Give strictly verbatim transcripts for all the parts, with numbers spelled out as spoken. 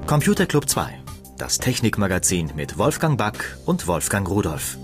Computer Club zwei, das Technikmagazin mit Wolfgang Back und Wolfgang Rudolph.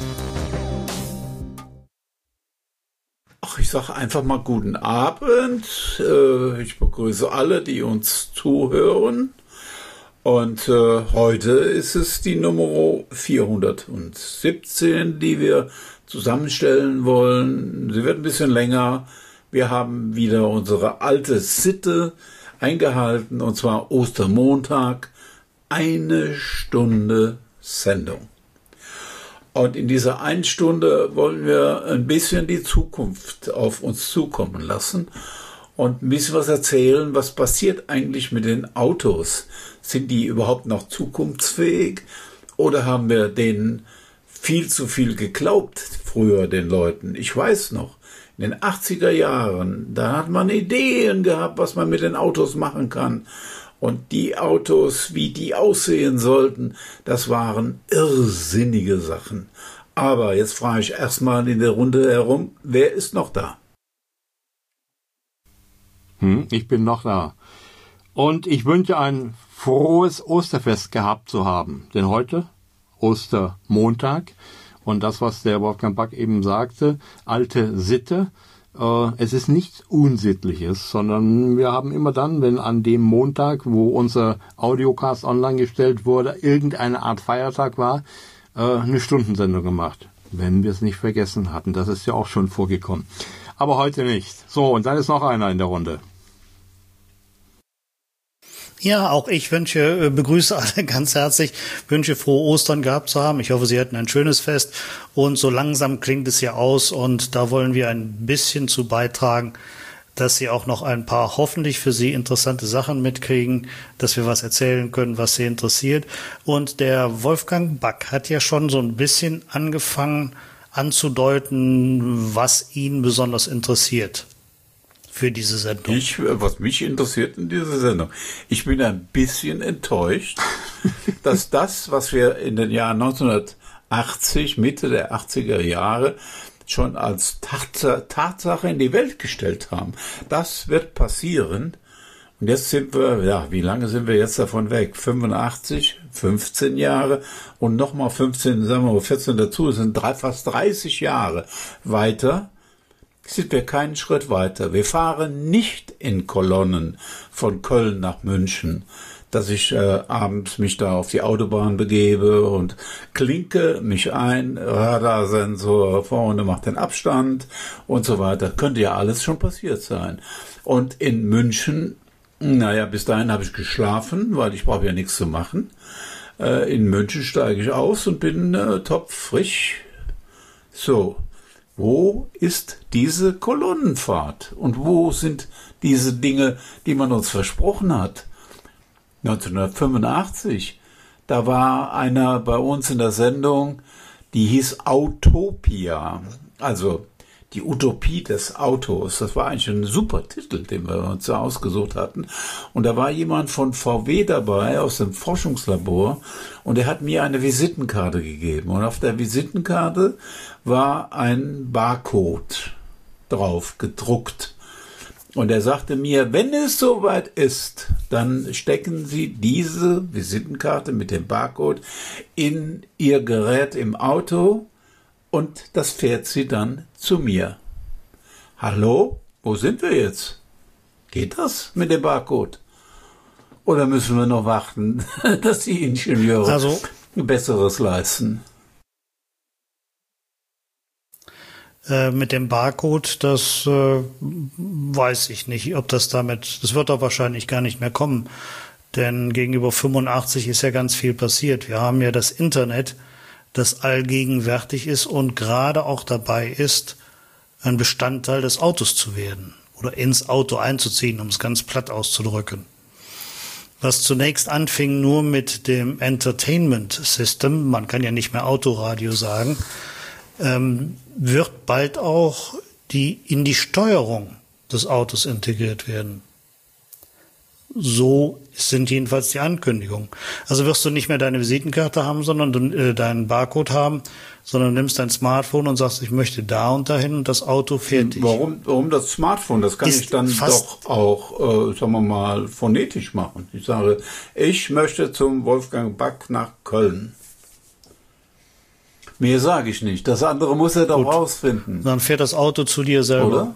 Ach, ich sage einfach mal guten Abend. Ich begrüße alle, die uns zuhören. Und äh, heute ist es die Nummer vierhundertsiebzehn, die wir zusammenstellen wollen. Sie wird ein bisschen länger. Wir haben wieder unsere alte Sitte eingehalten, und zwar Ostermontag, eine Stunde Sendung. Und in dieser einen Stunde wollen wir ein bisschen die Zukunft auf uns zukommen lassen und ein bisschen was erzählen, was passiert eigentlich mit den Autos. Sind die überhaupt noch zukunftsfähig oder haben wir denen viel zu viel geglaubt früher, den Leuten? Ich weiß noch, in den achtziger Jahren, da hat man Ideen gehabt, was man mit den Autos machen kann. Und die Autos, wie die aussehen sollten, das waren irrsinnige Sachen. Aber jetzt frage ich erstmal in der Runde herum, wer ist noch da? Hm, ich bin noch da. Und ich wünsche ein frohes Osterfest gehabt zu haben. Denn heute, Ostermontag, und das, was der Wolfgang Back eben sagte, alte Sitte, äh, es ist nichts Unsittliches, sondern wir haben immer dann, wenn an dem Montag, wo unser Audiocast online gestellt wurde, irgendeine Art Feiertag war, äh, eine Stundensendung gemacht. Wenn wir es nicht vergessen hatten. Das ist ja auch schon vorgekommen. Aber heute nicht. So, und dann ist noch einer in der Runde. Ja, auch ich wünsche, begrüße alle ganz herzlich, wünsche frohe Ostern gehabt zu haben. Ich hoffe, Sie hatten ein schönes Fest und so langsam klingt es ja aus und da wollen wir ein bisschen zu beitragen, dass Sie auch noch ein paar hoffentlich für Sie interessante Sachen mitkriegen, dass wir was erzählen können, was Sie interessiert. Und der Wolfgang Back hat ja schon so ein bisschen angefangen anzudeuten, was ihn besonders interessiert für diese Sendung. Ich, was mich interessiert in dieser Sendung, ich bin ein bisschen enttäuscht, dass das, was wir in den Jahren neunzehnhundertachtzig, Mitte der achtziger Jahre, schon als Tatsache in die Welt gestellt haben, das wird passieren. Und jetzt sind wir, ja, wie lange sind wir jetzt davon weg? fünfundachtzig, fünfzehn Jahre und nochmal fünfzehn, sagen wir mal vierzehn dazu, das sind drei, fast dreißig Jahre weiter. Sind wir keinen Schritt weiter. Wir fahren nicht in Kolonnen von Köln nach München, dass ich äh, abends mich da auf die Autobahn begebe und klinke mich ein, Radarsensor vorne macht den Abstand und so weiter. Könnte ja alles schon passiert sein. Und in München, naja, bis dahin habe ich geschlafen, weil ich brauche ja nichts zu machen. Äh, in München steige ich aus und bin äh, topfrisch. So. Wo ist diese Kolonnenfahrt? Und wo sind diese Dinge, die man uns versprochen hat? neunzehnhundertfünfundachtzig, da war einer bei uns in der Sendung, die hieß Autopia, also die Utopie des Autos. Das war eigentlich ein super Titel, den wir uns da ausgesucht hatten. Und da war jemand von V W dabei aus dem Forschungslabor und er hat mir eine Visitenkarte gegeben. Und auf der Visitenkarte war ein Barcode drauf gedruckt. Und er sagte mir, wenn es soweit ist, dann stecken Sie diese Visitenkarte mit dem Barcode in Ihr Gerät im Auto und das fährt Sie dann zu mir. Hallo, wo sind wir jetzt? Geht das mit dem Barcode? Oder müssen wir noch warten, dass die Ingenieure also, Besseres leisten? Äh, mit dem Barcode, das äh, weiß ich nicht, ob das damit, das wird doch wahrscheinlich gar nicht mehr kommen. Denn gegenüber fünfundachtzig ist ja ganz viel passiert. Wir haben ja das Internet, das allgegenwärtig ist und gerade auch dabei ist, ein Bestandteil des Autos zu werden oder ins Auto einzuziehen, um es ganz platt auszudrücken. Was zunächst anfing nur mit dem Entertainment System, man kann ja nicht mehr Autoradio sagen, ähm, wird bald auch die in die Steuerung des Autos integriert werden. So sind jedenfalls die Ankündigungen. Also wirst du nicht mehr deine Visitenkarte haben, sondern du, äh, deinen Barcode haben, sondern du nimmst dein Smartphone und sagst, ich möchte da und dahin und das Auto fertig. Warum, warum das Smartphone? Das kann Ist ich dann doch auch, äh, sagen wir mal, phonetisch machen. Ich sage, ich möchte zum Wolfgang Back nach Köln. Mehr sage ich nicht. Das andere muss er doch Gut. rausfinden. Dann fährt das Auto zu dir selber.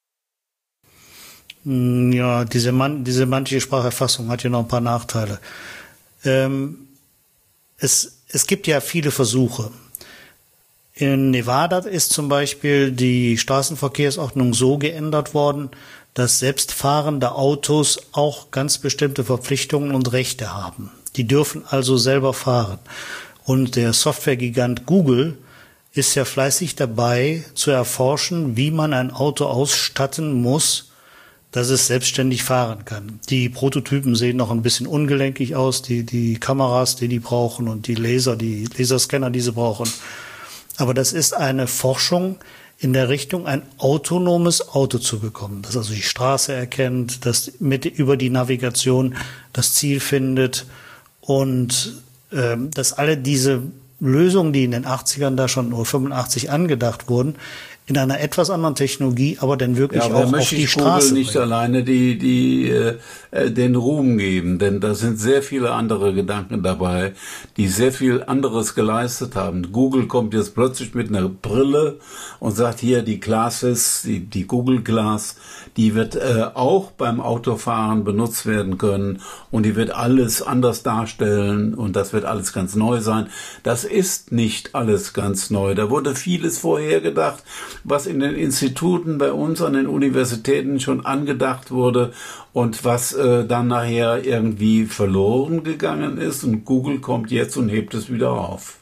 Oder? Ja, diese, man, diese manche Spracherfassung hat ja noch ein paar Nachteile. Ähm, es, es gibt ja viele Versuche. In Nevada ist zum Beispiel die Straßenverkehrsordnung so geändert worden, dass selbstfahrende Autos auch ganz bestimmte Verpflichtungen und Rechte haben. Die dürfen also selber fahren. Und der Softwaregigant Google ist ja fleißig dabei zu erforschen, wie man ein Auto ausstatten muss, dass es selbstständig fahren kann. Die Prototypen sehen noch ein bisschen ungelenkig aus, die, die Kameras, die die brauchen und die Laser, die Laserscanner, die sie brauchen. Aber das ist eine Forschung in der Richtung, ein autonomes Auto zu bekommen, das also die Straße erkennt, das mit über die Navigation das Ziel findet und äh, dass alle diese Lösungen, die in den achtzigern da schon, oder fünfundachtzig angedacht wurden, in einer etwas anderen Technologie, aber dann wirklich ja, aber auch auf die Straße Google nicht bringen. alleine die, die, äh, den Ruhm geben, denn da sind sehr viele andere Gedanken dabei, die sehr viel anderes geleistet haben. Google kommt jetzt plötzlich mit einer Brille und sagt, hier die Glasses, die, die Google Glass, die wird äh, auch beim Autofahren benutzt werden können und die wird alles anders darstellen und das wird alles ganz neu sein. Das ist nicht alles ganz neu. Da wurde vieles vorhergedacht, was in den Instituten bei uns an den Universitäten schon angedacht wurde und was äh, dann nachher irgendwie verloren gegangen ist und Google kommt jetzt und hebt es wieder auf.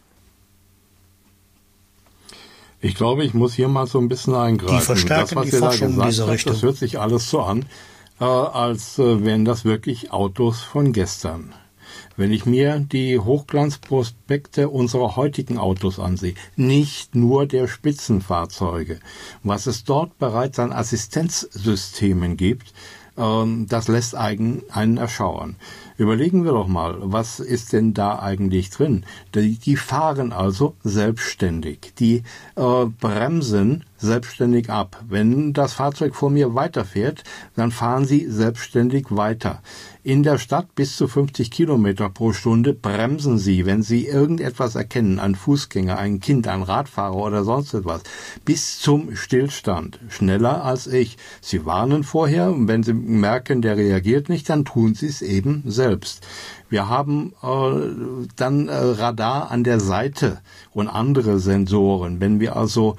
Ich glaube, ich muss hier mal so ein bisschen eingreifen. Die verstärken das, was die ihr da Forschung in gesagt dieser habt, Richtung. Das hört sich alles so an, äh, als äh, wären das wirklich Autos von gestern. Wenn ich mir die Hochglanzprospekte unserer heutigen Autos ansehe, nicht nur der Spitzenfahrzeuge, was es dort bereits an Assistenzsystemen gibt, ähm, das lässt einen, einen erschauern. Überlegen wir doch mal, was ist denn da eigentlich drin? Die, die fahren also selbstständig. Die äh, bremsen selbstständig ab. Wenn das Fahrzeug vor mir weiterfährt, dann fahren sie selbstständig weiter. In der Stadt bis zu fünfzig Kilometer pro Stunde bremsen sie, wenn sie irgendetwas erkennen, ein Fußgänger, ein Kind, ein Radfahrer oder sonst etwas, bis zum Stillstand. Schneller als ich. Sie warnen vorher und wenn sie merken, der reagiert nicht, dann tun sie es eben selbst. Wir haben äh, dann äh, Radar an der Seite und andere Sensoren. Wenn wir also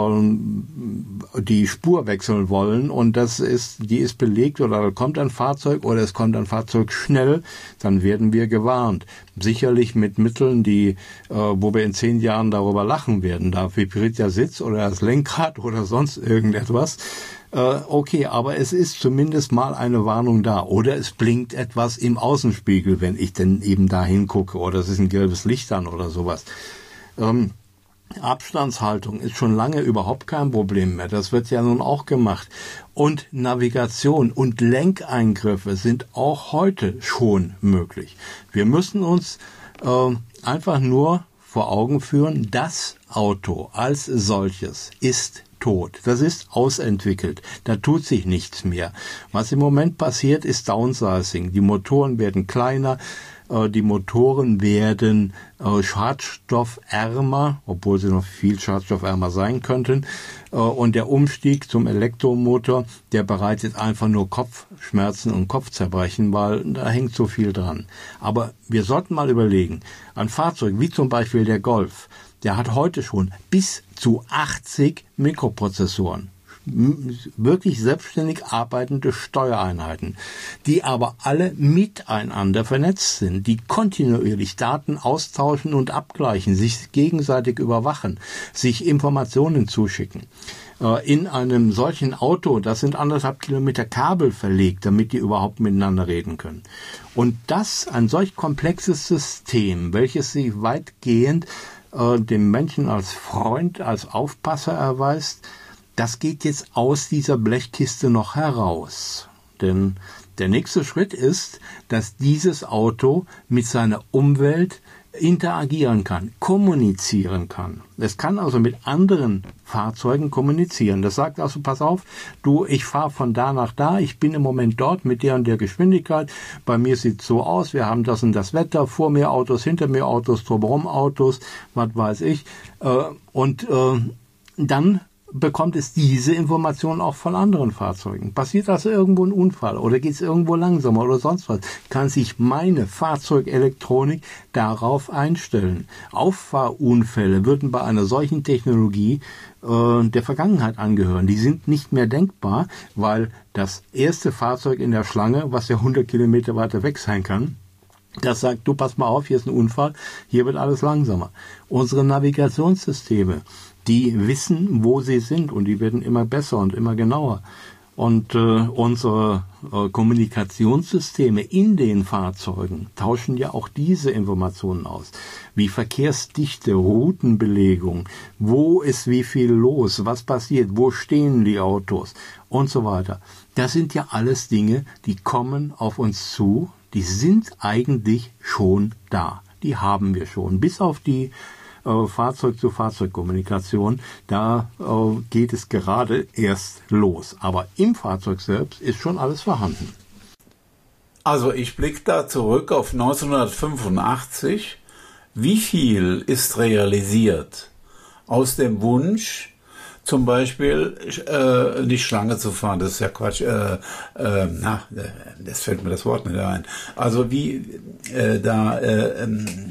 ähm, die Spur wechseln wollen und das ist, die ist belegt oder da kommt ein Fahrzeug oder es kommt ein Fahrzeug schnell, dann werden wir gewarnt. Sicherlich mit Mitteln, die, äh, wo wir in zehn Jahren darüber lachen werden. Da vibriert der Sitz oder das Lenkrad oder sonst irgendetwas. Okay, aber es ist zumindest mal eine Warnung da. Oder es blinkt etwas im Außenspiegel, wenn ich denn eben da hingucke. Oder es ist ein gelbes Licht an oder sowas. Ähm, Abstandshaltung ist schon lange überhaupt kein Problem mehr. Das wird ja nun auch gemacht. Und Navigation und Lenkeingriffe sind auch heute schon möglich. Wir müssen uns äh, einfach nur vor Augen führen, das Auto als solches ist tot. Das ist ausentwickelt. Da tut sich nichts mehr. Was im Moment passiert, ist Downsizing. Die Motoren werden kleiner, äh, die Motoren werden äh, schadstoffärmer, obwohl sie noch viel schadstoffärmer sein könnten. Äh, und der Umstieg zum Elektromotor, der bereitet einfach nur Kopfschmerzen und Kopfzerbrechen, weil da hängt so viel dran. Aber wir sollten mal überlegen, ein Fahrzeug wie zum Beispiel der Golf, der hat heute schon bis zu achtzig Mikroprozessoren, wirklich selbstständig arbeitende Steuereinheiten, die aber alle miteinander vernetzt sind, die kontinuierlich Daten austauschen und abgleichen, sich gegenseitig überwachen, sich Informationen zuschicken. In einem solchen Auto, das sind anderthalb Kilometer Kabel verlegt, damit die überhaupt miteinander reden können. Und das, ein solch komplexes System, welches sich weitgehend äh, dem Menschen als Freund, als Aufpasser erweist, das geht jetzt aus dieser Blechkiste noch heraus. Denn Der nächste Schritt ist, dass dieses Auto mit seiner Umwelt interagieren kann, kommunizieren kann. Es kann also mit anderen Fahrzeugen kommunizieren. Das sagt also, pass auf, du, ich fahre von da nach da, ich bin im Moment dort mit der und der Geschwindigkeit, bei mir sieht es so aus, wir haben das und das Wetter, vor mir Autos, hinter mir Autos, drumherum Autos, was weiß ich. Und dann bekommt es diese Informationen auch von anderen Fahrzeugen. Passiert also irgendwo ein Unfall oder geht es irgendwo langsamer oder sonst was, kann sich meine Fahrzeugelektronik darauf einstellen. Auffahrunfälle würden bei einer solchen Technologie äh, der Vergangenheit angehören. Die sind nicht mehr denkbar, weil das erste Fahrzeug in der Schlange, was ja hundert Kilometer weiter weg sein kann, das sagt, du pass mal auf, hier ist ein Unfall, hier wird alles langsamer. Unsere Navigationssysteme, die wissen, wo sie sind und die werden immer besser und immer genauer. Und äh, unsere äh, Kommunikationssysteme in den Fahrzeugen tauschen ja auch diese Informationen aus. Wie Verkehrsdichte, Routenbelegung, wo ist wie viel los, was passiert, wo stehen die Autos und so weiter. Das sind ja alles Dinge, die kommen auf uns zu, die sind eigentlich schon da. Die haben wir schon, bis auf die Äh, Fahrzeug-zu-Fahrzeug-Kommunikation, da äh, geht es gerade erst los. Aber im Fahrzeug selbst ist schon alles vorhanden. Also ich blicke da zurück auf neunzehnhundertfünfundachtzig. Wie viel ist realisiert aus dem Wunsch, zum Beispiel äh, nicht Schlange zu fahren? Das ist ja Quatsch. Äh, äh, na, das fällt mir das Wort nicht ein. Also wie äh, da äh,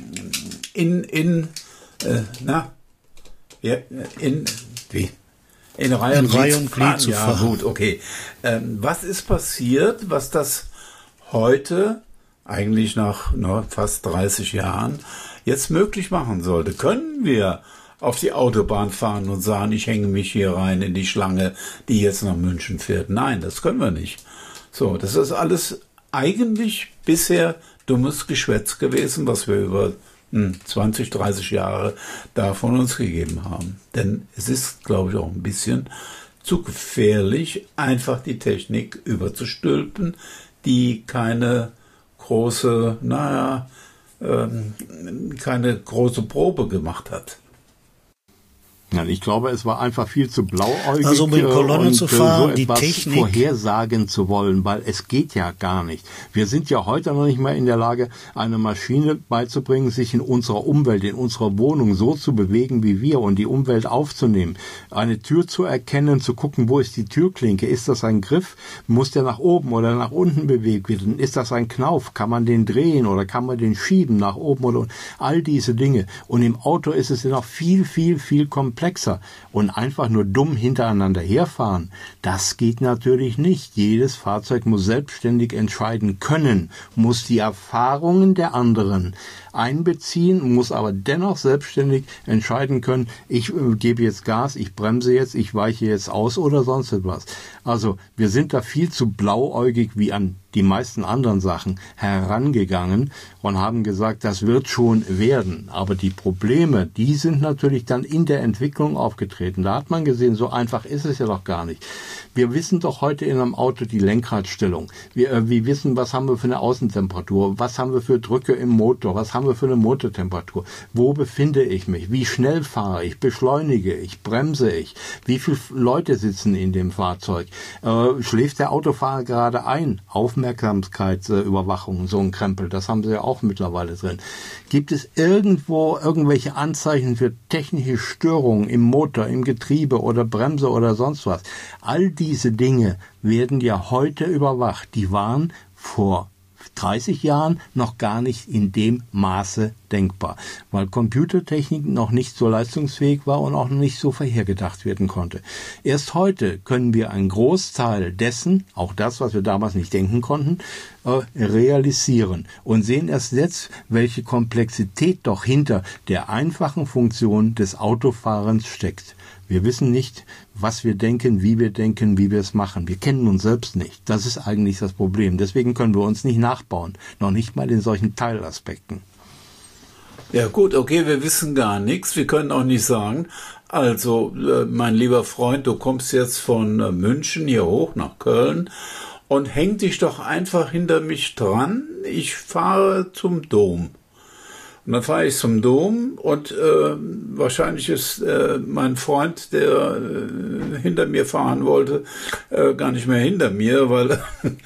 in in Äh, na, ja, in, wie? In Reihe und Glied, und Glied zu fahren. Ja, gut, okay. Ähm, was ist passiert, was das heute, eigentlich nach na, fast dreißig Jahren, jetzt möglich machen sollte? Können wir auf die Autobahn fahren und sagen, ich hänge mich hier rein in die Schlange, die jetzt nach München fährt? Nein, das können wir nicht. So, das ist alles eigentlich bisher dummes Geschwätz gewesen, was wir über zwanzig, dreißig Jahre da von uns gegeben haben. Denn es ist, glaube ich, auch ein bisschen zu gefährlich, einfach die Technik überzustülpen, die keine große, naja, ähm, keine große Probe gemacht hat. Ja, ich glaube, es war einfach viel zu blauäugig, also mit Kolonne und zu fahren, so die etwas Technik vorhersagen zu wollen, weil es geht ja gar nicht. Wir sind ja heute noch nicht mal in der Lage, eine Maschine beizubringen, sich in unserer Umwelt, in unserer Wohnung so zu bewegen wie wir und die Umwelt aufzunehmen. Eine Tür zu erkennen, zu gucken, wo ist die Türklinke? Ist das ein Griff? Muss der nach oben oder nach unten bewegt werden? Ist das ein Knauf? Kann man den drehen oder kann man den schieben nach oben oder unten? All diese Dinge. Und im Auto ist es ja noch viel, viel, viel komplexer. Und einfach nur dumm hintereinander herfahren, das geht natürlich nicht. Jedes Fahrzeug muss selbstständig entscheiden können, muss die Erfahrungen der anderen einbeziehen, muss aber dennoch selbstständig entscheiden können, ich äh, gebe jetzt Gas, ich bremse jetzt, ich weiche jetzt aus oder sonst etwas. Also wir sind da viel zu blauäugig wie an die meisten anderen Sachen herangegangen und haben gesagt, das wird schon werden. Aber die Probleme, die sind natürlich dann in der Entwicklung aufgetreten. Da hat man gesehen, so einfach ist es ja doch gar nicht. Wir wissen doch heute in einem Auto die Lenkradstellung. Wir, äh, wir wissen, was haben wir für eine Außentemperatur, was haben wir für Drücke im Motor, was haben wir für eine Motortemperatur, wo befinde ich mich, wie schnell fahre ich, beschleunige ich, bremse ich, wie viele Leute sitzen in dem Fahrzeug, äh, schläft der Autofahrer gerade ein, Aufmerksamkeitsüberwachung, so ein Krempel, das haben sie ja auch mittlerweile drin. Gibt es irgendwo irgendwelche Anzeichen für technische Störungen im Motor, im Getriebe oder Bremse oder sonst was? All diese Dinge werden ja heute überwacht. Die waren vor dreißig Jahren noch gar nicht in dem Maße denkbar, weil Computertechnik noch nicht so leistungsfähig war und auch noch nicht so vorhergedacht werden konnte. Erst heute können wir einen Großteil dessen, auch das, was wir damals nicht denken konnten, äh, realisieren und sehen erst jetzt, welche Komplexität doch hinter der einfachen Funktion des Autofahrens steckt. Wir wissen nicht, was wir denken, wie wir denken, wie wir es machen. Wir kennen uns selbst nicht. Das ist eigentlich das Problem. Deswegen können wir uns nicht nachbauen. Noch nicht mal in solchen Teilaspekten. Ja gut, okay, wir wissen gar nichts. Wir können auch nicht sagen, also mein lieber Freund, du kommst jetzt von München hier hoch nach Köln und häng dich doch einfach hinter mich dran. Ich fahre zum Dom. Und dann fahre ich zum Dom und äh, wahrscheinlich ist äh, mein Freund, der äh, hinter mir fahren wollte, äh, gar nicht mehr hinter mir, weil,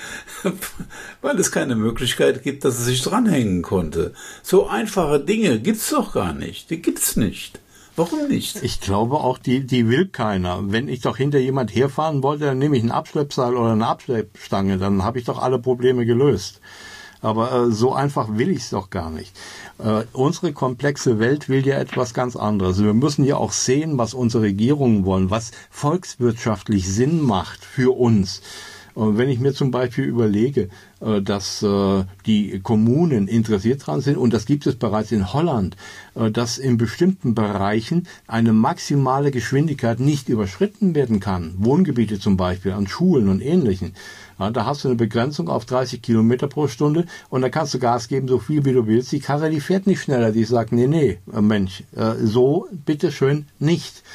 weil es keine Möglichkeit gibt, dass er sich dranhängen konnte. So einfache Dinge gibt's doch gar nicht. Die gibt's nicht. Warum nicht? Ich glaube auch, die, die will keiner. Wenn ich doch hinter jemand herfahren wollte, dann nehme ich ein Abschleppseil oder eine Abschleppstange, dann habe ich doch alle Probleme gelöst. Aber äh, so einfach will ich es doch gar nicht. Äh, unsere komplexe Welt will ja etwas ganz anderes. Wir müssen ja auch sehen, was unsere Regierungen wollen, was volkswirtschaftlich Sinn macht für uns. Und wenn ich mir zum Beispiel überlege, äh, dass äh, die Kommunen interessiert dran sind, und das gibt es bereits in Holland, äh, dass in bestimmten Bereichen eine maximale Geschwindigkeit nicht überschritten werden kann. Wohngebiete zum Beispiel, an Schulen und Ähnlichen. Ja, da hast du eine Begrenzung auf dreißig Kilometer pro Stunde und da kannst du Gas geben, so viel wie du willst. Die Karre, die fährt nicht schneller. Die sagt, nee, nee, Mensch, äh, so bitteschön nicht.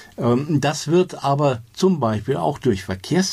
Das wird aber zum Beispiel auch durch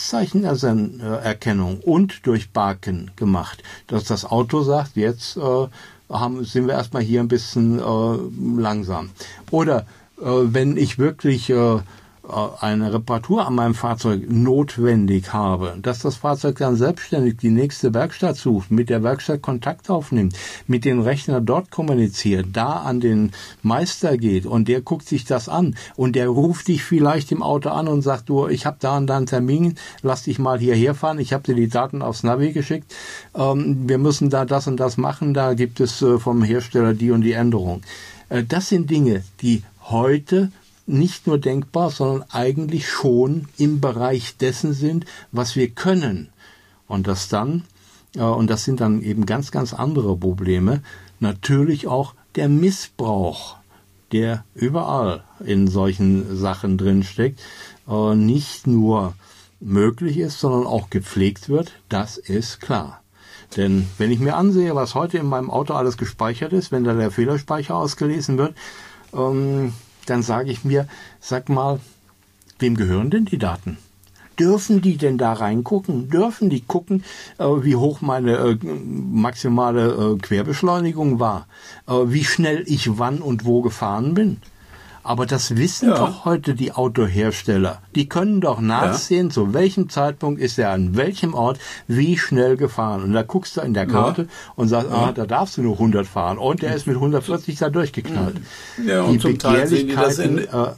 Verkehrszeichenerkennung und durch Barken gemacht, dass das Auto sagt, jetzt äh, haben, sind wir erstmal hier ein bisschen äh, langsam. Oder äh, wenn ich wirklich äh, eine Reparatur an meinem Fahrzeug notwendig habe, dass das Fahrzeug dann selbstständig die nächste Werkstatt sucht, mit der Werkstatt Kontakt aufnimmt, mit dem Rechner dort kommuniziert, da an den Meister geht und der guckt sich das an und der ruft dich vielleicht im Auto an und sagt, du, ich habe da und da einen Termin, lass dich mal hierher fahren, ich habe dir die Daten aufs Navi geschickt, ähm, wir müssen da das und das machen, da gibt es äh, vom Hersteller die und die Änderung. Äh, das sind Dinge, die heute nicht nur denkbar, sondern eigentlich schon im Bereich dessen sind, was wir können. Und das dann, äh, und das sind dann eben ganz, ganz andere Probleme, natürlich auch der Missbrauch, der überall in solchen Sachen drinsteckt, äh, nicht nur möglich ist, sondern auch gepflegt wird, das ist klar. Denn wenn ich mir ansehe, was heute in meinem Auto alles gespeichert ist, wenn da der Fehlerspeicher ausgelesen wird, ähm, dann sage ich mir, sag mal, wem gehören denn die Daten? Dürfen die denn da reingucken? Dürfen die gucken, äh, wie hoch meine äh, maximale äh, Querbeschleunigung war? Äh, wie schnell ich wann und wo gefahren bin? Aber das wissen ja. doch heute die Autohersteller. Die können doch nachsehen, ja. zu welchem Zeitpunkt ist er an welchem Ort wie schnell gefahren. Und da guckst du in der Karte ja. und sagst, ja. ah, da darfst du nur hundert fahren. Und der ist mit hundertvierzig da durchgeknallt. Ja, und die zum Teil sehen die das in, äh,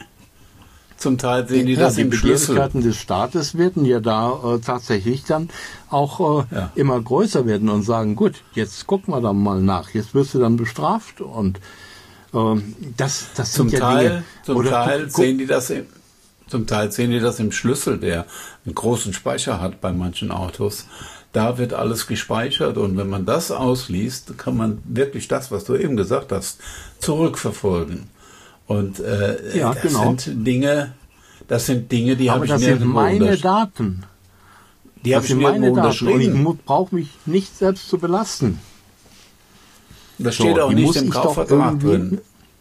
zum Teil sehen die ja, das die im Begehrlichkeiten des Staates werden ja da äh, tatsächlich dann auch äh, ja. immer größer werden und sagen, gut, jetzt gucken wir da mal nach. Jetzt wirst du dann bestraft und Das, das zum sind ja Teil, Dinge, zum oder, Teil sehen die das im, zum Teil sehen die das im Schlüssel, der einen großen Speicher hat bei manchen Autos. Da wird alles gespeichert und wenn man das ausliest, kann man wirklich das, was du eben gesagt hast, zurückverfolgen. Und äh, ja, das genau. sind Dinge, das sind Dinge, die habe ich das mir sind meine Daten. Die habe ich mir meine Daten und ich brauche mich nicht selbst zu belasten. Das steht so, auch nicht im Kaufvertrag drin.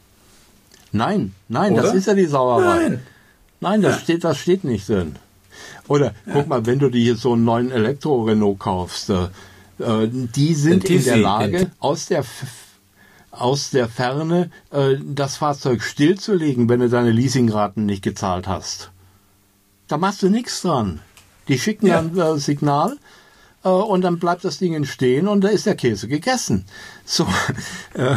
Nein, nein, Oder? das ist ja die Sauerei. Nein, nein das, ja. steht, das steht nicht drin. Oder ja. guck mal, wenn du dir jetzt so einen neuen Elektro-Renault kaufst, äh, die sind in der Lage, aus der, aus der Ferne äh, das Fahrzeug stillzulegen, wenn du deine Leasingraten nicht gezahlt hast. Da machst du nichts dran. Die schicken ja. dann ein äh, Signal, und dann bleibt das Ding stehen und da ist der Käse gegessen. So, äh,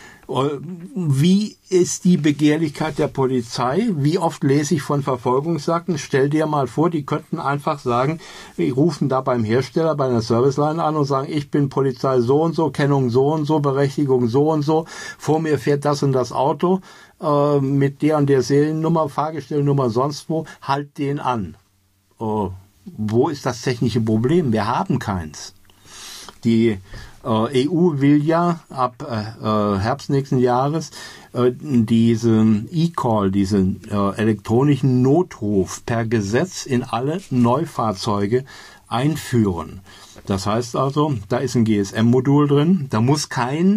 wie ist die Begehrlichkeit der Polizei? Wie oft lese ich von Verfolgungsjagden? Stell dir mal vor, die könnten einfach sagen, die rufen da beim Hersteller, bei einer Serviceline an und sagen, ich bin Polizei so und so, Kennung so und so, Berechtigung so und so, vor mir fährt das und das Auto äh, mit der und der Seriennummer, Fahrgestellnummer, sonst wo, halt den an. Oh. Wo ist das technische Problem? Wir haben keins. Die äh, E U will ja ab äh, Herbst nächsten Jahres äh, diesen E-Call, diesen äh, elektronischen Notruf per Gesetz in alle Neufahrzeuge einführen. Das heißt also, da ist ein G S M-Modul drin, da muss kein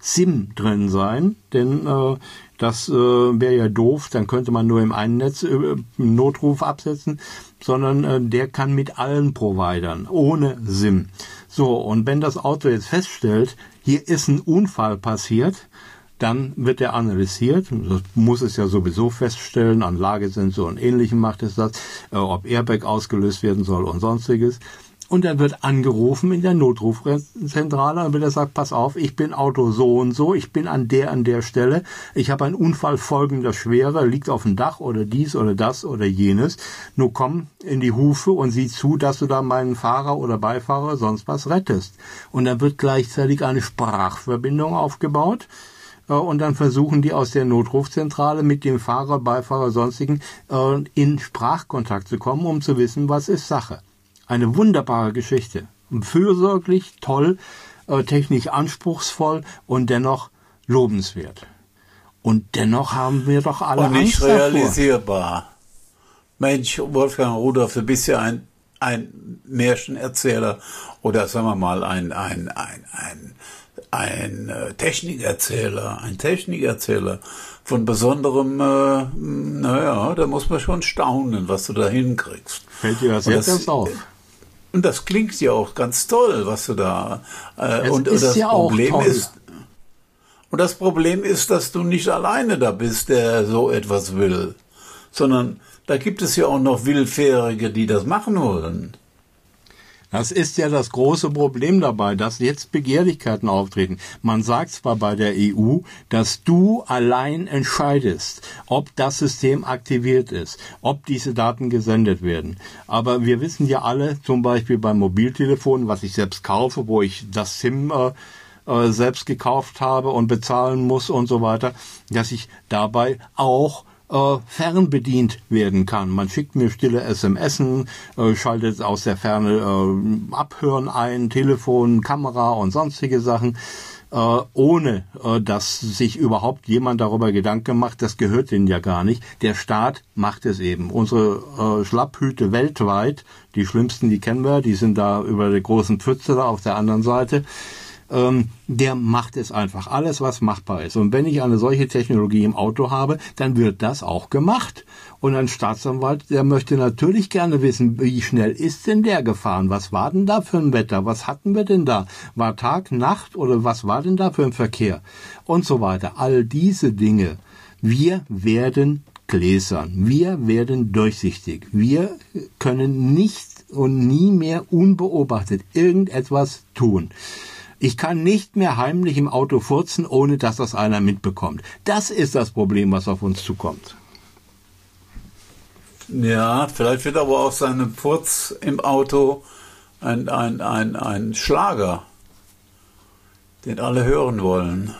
SIM drin sein, denn äh, das äh, wäre ja doof, dann könnte man nur im einen Netz äh, Notruf absetzen, sondern äh, der kann mit allen Providern, ohne SIM. So, und wenn das Auto jetzt feststellt, hier ist ein Unfall passiert, dann wird er analysiert, das muss es ja sowieso feststellen, an Lagesensor und Ähnlichem macht es das, äh, ob Airbag ausgelöst werden soll und sonstiges. Und dann wird angerufen in der Notrufzentrale und wird er sagt, pass auf, ich bin Auto so und so, ich bin an der, an der Stelle, ich habe einen Unfall folgender Schwere, liegt auf dem Dach oder dies oder das oder jenes. Nur komm in die Hufe und sieh zu, dass du da meinen Fahrer oder Beifahrer sonst was rettest. Und dann wird gleichzeitig eine Sprachverbindung aufgebaut. Und dann versuchen die aus der Notrufzentrale mit dem Fahrer, Beifahrer, sonstigen in Sprachkontakt zu kommen, um zu wissen, was ist Sache. Eine wunderbare Geschichte. Fürsorglich, toll, äh, technisch anspruchsvoll und dennoch lobenswert. Und dennoch haben wir doch alle und nicht Angst davor. Realisierbar. Mensch, Wolfgang Rudolph, du bist ja ein, ein Märchenerzähler oder sagen wir mal ein, ein, ein, ein, ein äh, Technikerzähler, ein Technikerzähler von besonderem, äh, naja, da muss man schon staunen, was du da hinkriegst. Fällt dir das jetzt erst auf? Und das klingt ja auch ganz toll, was du da. Äh, es und, ist und das ja Problem auch toll. ist, und das Problem ist, dass du nicht alleine da bist, der so etwas will, sondern da gibt es ja auch noch Willfährige, die das machen wollen. Das ist ja das große Problem dabei, dass jetzt Begehrlichkeiten auftreten. Man sagt zwar bei der E U, dass du allein entscheidest, ob das System aktiviert ist, ob diese Daten gesendet werden. Aber wir wissen ja alle, zum Beispiel beim Mobiltelefon, was ich selbst kaufe, wo ich das SIM äh, äh, selbst gekauft habe und bezahlen muss und so weiter, dass ich dabei auch Äh, fernbedient werden kann. Man schickt mir stille S M S, äh, schaltet aus der Ferne äh, Abhören ein, Telefon, Kamera und sonstige Sachen, äh, ohne äh, dass sich überhaupt jemand darüber Gedanken macht, das gehört denen ja gar nicht. Der Staat macht es eben. Unsere äh, Schlapphüte weltweit, die schlimmsten, die kennen wir, die sind da über der großen Pfütze da auf der anderen Seite. Der macht es einfach, alles was machbar ist. Und wenn ich eine solche Technologie im Auto habe, dann wird das auch gemacht. Und ein Staatsanwalt, der möchte natürlich gerne wissen, wie schnell ist denn der gefahren? Was war denn da für ein Wetter? Was hatten wir denn da? War Tag, Nacht oder was war denn da für ein Verkehr? Und so weiter. All diese Dinge. Wir werden gläsern. Wir werden durchsichtig. Wir können nicht und nie mehr unbeobachtet irgendetwas tun. Ich kann nicht mehr heimlich im Auto furzen, ohne dass das einer mitbekommt. Das ist das Problem, was auf uns zukommt. Ja, vielleicht wird aber aus seinem Furz im Auto ein, ein, ein, ein Schlager, den alle hören wollen.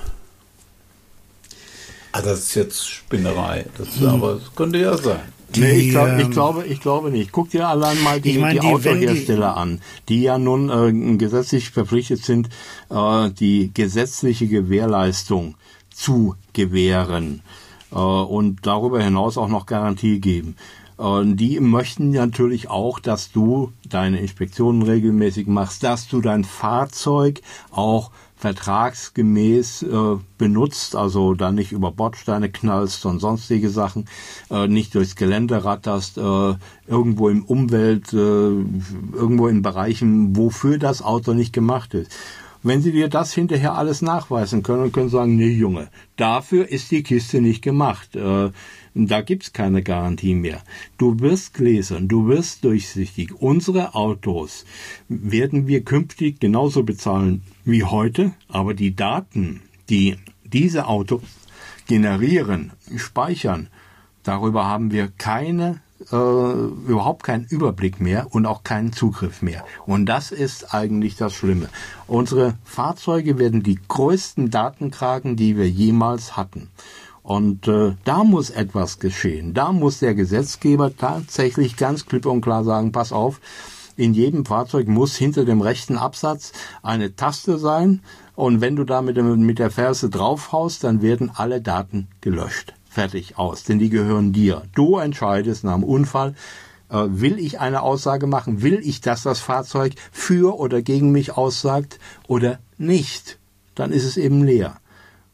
Ah, das ist jetzt Spinnerei, das, hm. aber das könnte ja sein. Die, nee, ich, glaub, ich, glaube, ich glaube nicht. Guck dir allein mal die, ich mein, die, die Autohersteller die, an, die ja nun äh, gesetzlich verpflichtet sind, äh, die gesetzliche Gewährleistung zu gewähren äh, und darüber hinaus auch noch Garantie geben. Äh, die möchten natürlich auch, dass du deine Inspektionen regelmäßig machst, dass du dein Fahrzeug auch vertragsgemäß äh, benutzt, also da nicht über Bordsteine knallst und sonstige Sachen, äh, nicht durchs Gelände ratterst, äh, irgendwo im Umwelt, äh, irgendwo in Bereichen, wofür das Auto nicht gemacht ist. Wenn sie dir das hinterher alles nachweisen können und können sagen, nee Junge, dafür ist die Kiste nicht gemacht, äh, da gibt's keine Garantie mehr. Du wirst gläsern, du wirst durchsichtig. Unsere Autos werden wir künftig genauso bezahlen wie heute, aber die Daten, die diese Autos generieren, speichern, darüber haben wir keine äh, überhaupt keinen Überblick mehr und auch keinen Zugriff mehr. Und das ist eigentlich das Schlimme. Unsere Fahrzeuge werden die größten Datenkraken, die wir jemals hatten. Und äh, da muss etwas geschehen. Da muss der Gesetzgeber tatsächlich ganz klipp und klar sagen, pass auf, in jedem Fahrzeug muss hinter dem rechten Absatz eine Taste sein. Und wenn du da mit, dem, mit der Ferse draufhaust, dann werden alle Daten gelöscht. Fertig, aus. Denn die gehören dir. Du entscheidest nach dem Unfall, äh, will ich eine Aussage machen? Will ich, dass das Fahrzeug für oder gegen mich aussagt oder nicht? Dann ist es eben leer.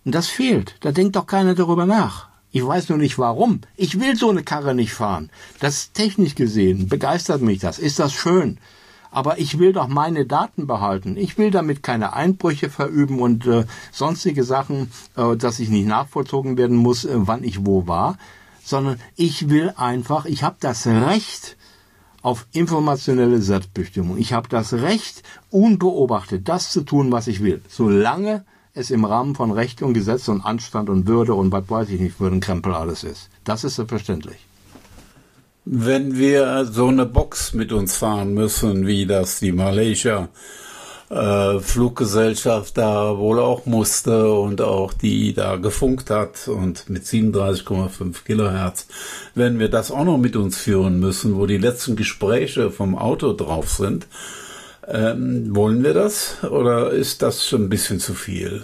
Und das fehlt. Da denkt doch keiner darüber nach. Ich weiß nur nicht warum. Ich will so eine Karre nicht fahren. Das technisch gesehen begeistert mich das. Ist das schön? Aber ich will doch meine Daten behalten. Ich will damit keine Einbrüche verüben und äh, sonstige Sachen, äh, dass ich nicht nachvollzogen werden muss, äh, wann ich wo war, sondern ich will einfach, ich habe das Recht auf informationelle Selbstbestimmung. Ich habe das Recht, unbeobachtet das zu tun, was ich will, solange es im Rahmen von Recht und Gesetz und Anstand und Würde und was weiß ich nicht für ein Krempel alles ist. Das ist selbstverständlich. Wenn wir so eine Box mit uns fahren müssen, wie das die Malaysia äh, Fluggesellschaft da wohl auch musste und auch die da gefunkt hat und mit siebenunddreißig Komma fünf Kilohertz, wenn wir das auch noch mit uns führen müssen, wo die letzten Gespräche vom Auto drauf sind, ähm, wollen wir das oder ist das schon ein bisschen zu viel?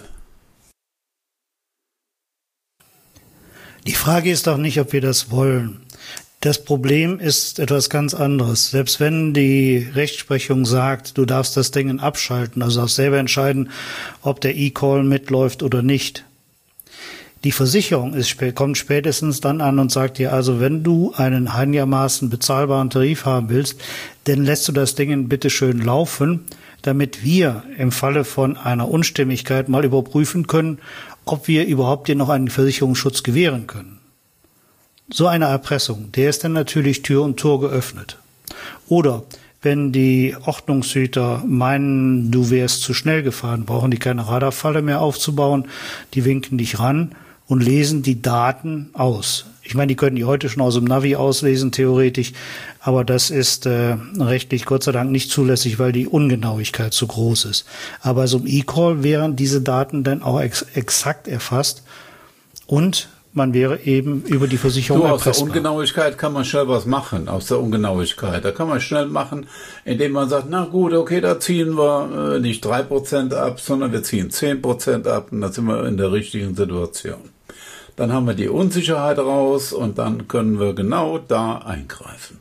Die Frage ist doch nicht, ob wir das wollen. Das Problem ist etwas ganz anderes. Selbst wenn die Rechtsprechung sagt, du darfst das Ding abschalten, also darfst selber entscheiden, ob der E-Call mitläuft oder nicht. Die Versicherung ist, kommt spätestens dann an und sagt dir, also wenn du einen einigermaßen bezahlbaren Tarif haben willst, dann lässt du das Ding bitte schön laufen, damit wir im Falle von einer Unstimmigkeit mal überprüfen können, ob wir überhaupt dir noch einen Versicherungsschutz gewähren können. So eine Erpressung, der ist dann natürlich Tür und Tor geöffnet. Oder wenn die Ordnungshüter meinen, du wärst zu schnell gefahren, brauchen die keine Radarfalle mehr aufzubauen, die winken dich ran und lesen die Daten aus. Ich meine, die können die heute schon aus dem Navi auslesen, theoretisch, aber das ist äh, rechtlich Gott sei Dank nicht zulässig, weil die Ungenauigkeit zu groß ist. Aber bei so einem E-Call wären diese Daten dann auch ex exakt erfasst und man wäre eben über die Versicherung so, aus der erpressbar. Ungenauigkeit kann man schnell was machen, aus der Ungenauigkeit. Da kann man schnell machen, indem man sagt, na gut, okay, da ziehen wir äh, nicht drei Prozent ab, sondern wir ziehen zehn Prozent ab und dann sind wir in der richtigen Situation. Dann haben wir die Unsicherheit raus und dann können wir genau da eingreifen.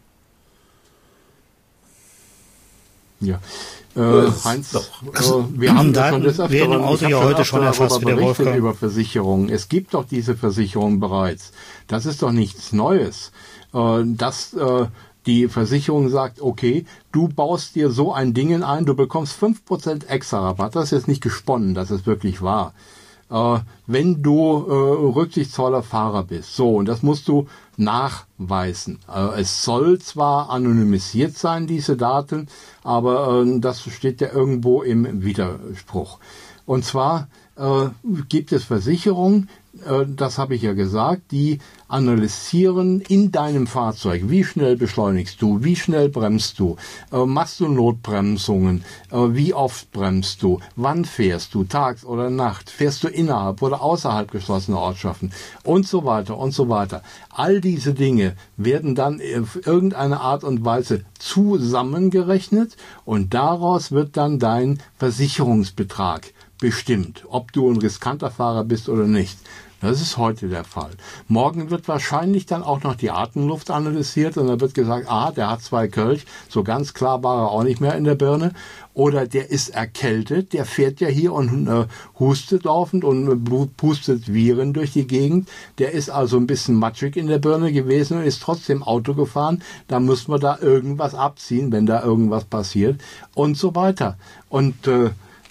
Ja. Äh, Heinz, äh, wir haben das schon des Öfteren, im Auto ja heute schon erfasst, wie der Wolfgang. Über Versicherungen. Es gibt doch diese Versicherung bereits. Das ist doch nichts Neues. Äh, dass äh, die Versicherung sagt, okay, du baust dir so ein Ding ein, du bekommst fünf Prozent extra Rabatt. Das ist jetzt nicht gesponnen, das ist wirklich wahr. Äh, wenn du äh, rücksichtsvoller Fahrer bist. So, und das musst du nachweisen. Äh, es soll zwar anonymisiert sein, diese Daten, aber äh, das steht ja irgendwo im Widerspruch. Und zwar äh, gibt es Versicherungen, äh, das habe ich ja gesagt, die analysieren in deinem Fahrzeug, wie schnell beschleunigst du, wie schnell bremst du, äh, machst du Notbremsungen, äh, wie oft bremst du, wann fährst du, tags oder nacht, fährst du innerhalb oder außerhalb geschlossener Ortschaften und so weiter und so weiter. All diese Dinge werden dann auf irgendeine Art und Weise zusammengerechnet und daraus wird dann dein Versicherungsbetrag bestimmt, ob du ein riskanter Fahrer bist oder nicht. Das ist heute der Fall. Morgen wird wahrscheinlich dann auch noch die Atemluft analysiert und dann wird gesagt, ah, der hat zwei Kölsch, so ganz klar war er auch nicht mehr in der Birne. Oder der ist erkältet, der fährt ja hier und äh, hustet laufend und äh, pustet Viren durch die Gegend. Der ist also ein bisschen matschig in der Birne gewesen und ist trotzdem Auto gefahren. Da muss man da irgendwas abziehen, wenn da irgendwas passiert und so weiter. Und äh,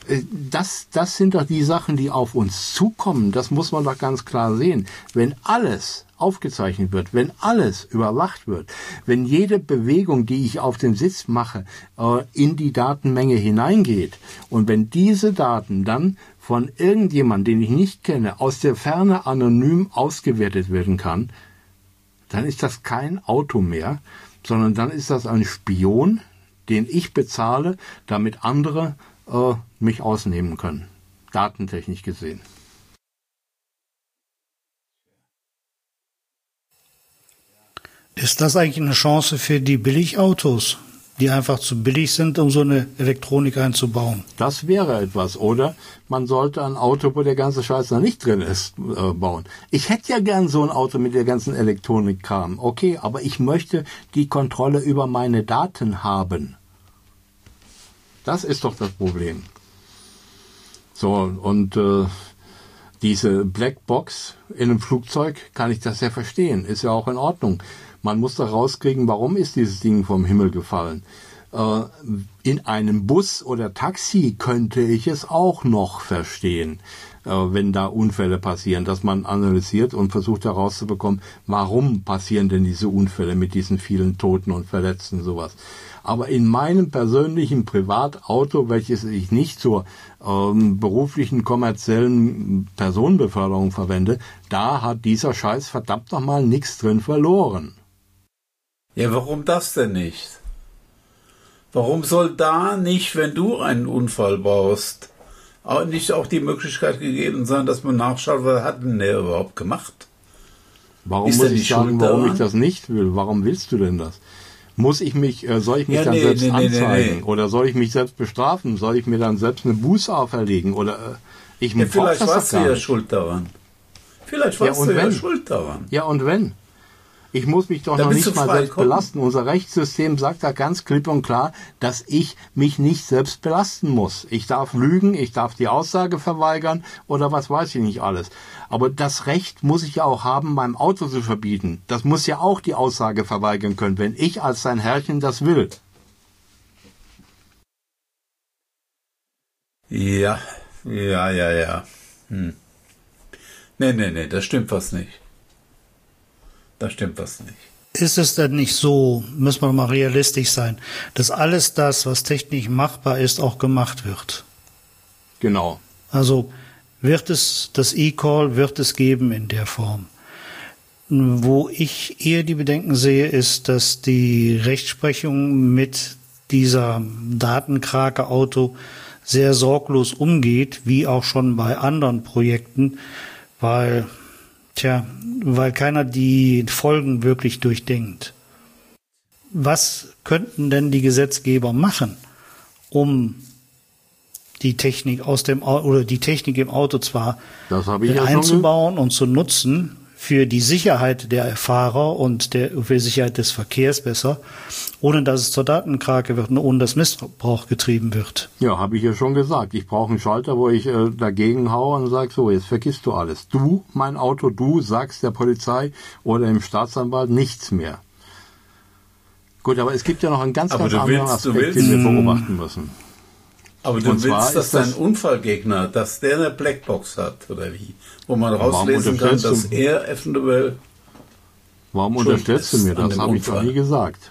Das, das sind doch die Sachen, die auf uns zukommen. Das muss man doch ganz klar sehen. Wenn alles aufgezeichnet wird, wenn alles überwacht wird, wenn jede Bewegung, die ich auf dem Sitz mache, in die Datenmenge hineingeht und wenn diese Daten dann von irgendjemandem, den ich nicht kenne, aus der Ferne anonym ausgewertet werden kann, dann ist das kein Auto mehr, sondern dann ist das ein Spion, den ich bezahle, damit andere äh, mich ausnehmen können, datentechnisch gesehen. Ist das eigentlich eine Chance für die Billigautos, die einfach zu billig sind, um so eine Elektronik einzubauen? Das wäre etwas, oder? Man sollte ein Auto, wo der ganze Scheiß noch nicht drin ist, äh, bauen. Ich hätte ja gern so ein Auto mit der ganzen Elektronikkram, okay, aber ich möchte die Kontrolle über meine Daten haben. Das ist doch das Problem. So, und äh, diese Blackbox in einem Flugzeug, kann ich das ja verstehen, ist ja auch in Ordnung. Man muss da rauskriegen, warum ist dieses Ding vom Himmel gefallen. Äh, in einem Bus oder Taxi könnte ich es auch noch verstehen, äh, wenn da Unfälle passieren, dass man analysiert und versucht herauszubekommen, warum passieren denn diese Unfälle mit diesen vielen Toten und Verletzten, sowas. Aber in meinem persönlichen Privatauto, welches ich nicht zur ähm, beruflichen, kommerziellen Personenbeförderung verwende, da hat dieser Scheiß verdammt nochmal nichts drin verloren. Ja, warum das denn nicht? Warum soll da nicht, wenn du einen Unfall baust, auch nicht auch die Möglichkeit gegeben sein, dass man nachschaut, was hat denn der überhaupt gemacht? Warum Ist muss er ich nicht sagen, schuld warum daran? ich das nicht will? Warum willst du denn das? Muss ich mich, äh, soll ich mich Ja, dann nee, selbst nee, nee, anzeigen? nee, nee. Oder soll ich mich selbst bestrafen? Soll ich mir dann selbst eine Buße auferlegen? Oder äh, ich Ja, brauch vielleicht das doch warst du gar ja nicht. schuld daran. Vielleicht Ja, warst und du ja wenn? schuld daran. Ja, und wenn? Ich muss mich doch Da noch bist nicht du mal frei, selbst komm. belasten. Unser Rechtssystem sagt da ganz klipp und klar, dass ich mich nicht selbst belasten muss. Ich darf lügen, ich darf die Aussage verweigern oder was weiß ich nicht alles. Aber das Recht muss ich ja auch haben, meinem Auto zu verbieten. Das muss ja auch die Aussage verweigern können, wenn ich als sein Herrchen das will. Ja, ja, ja, ja. Hm. Nee, nee, nee, das stimmt was nicht. Das stimmt was nicht. Ist es denn nicht so, müssen wir mal realistisch sein, dass alles das, was technisch machbar ist, auch gemacht wird? Genau. Also wird es, das E-Call wird es geben in der Form. Wo ich eher die Bedenken sehe, ist, dass die Rechtsprechung mit dieser Datenkrake-Auto sehr sorglos umgeht, wie auch schon bei anderen Projekten, weil, tja, weil keiner die Folgen wirklich durchdenkt. Was könnten denn die Gesetzgeber machen, um die Technik aus dem Au- oder die Technik im Auto zwar Das habe ich ja schon einzubauen und zu nutzen für die Sicherheit der Fahrer und der für die Sicherheit des Verkehrs besser, ohne dass es zur Datenkrake wird und ohne dass Missbrauch getrieben wird. Ja, habe ich ja schon gesagt. Ich brauche einen Schalter, wo ich äh, dagegen haue und sage, so, jetzt vergisst du alles. Du, mein Auto, du sagst der Polizei oder dem Staatsanwalt nichts mehr. Gut, aber es gibt ja noch einen ganz, Aber ganz du anderen willst- du Aspekt, willst- den wir beobachten müssen. Aber du Und zwar willst, dass ist das- dein Unfallgegner, dass der eine Blackbox hat, oder wie? Wo man warum rauslesen kann, unterstellst dass du- er eventuell... Warum Schuld unterstellst du ist mir an das? dem Habe ich doch Unfall. nie gesagt.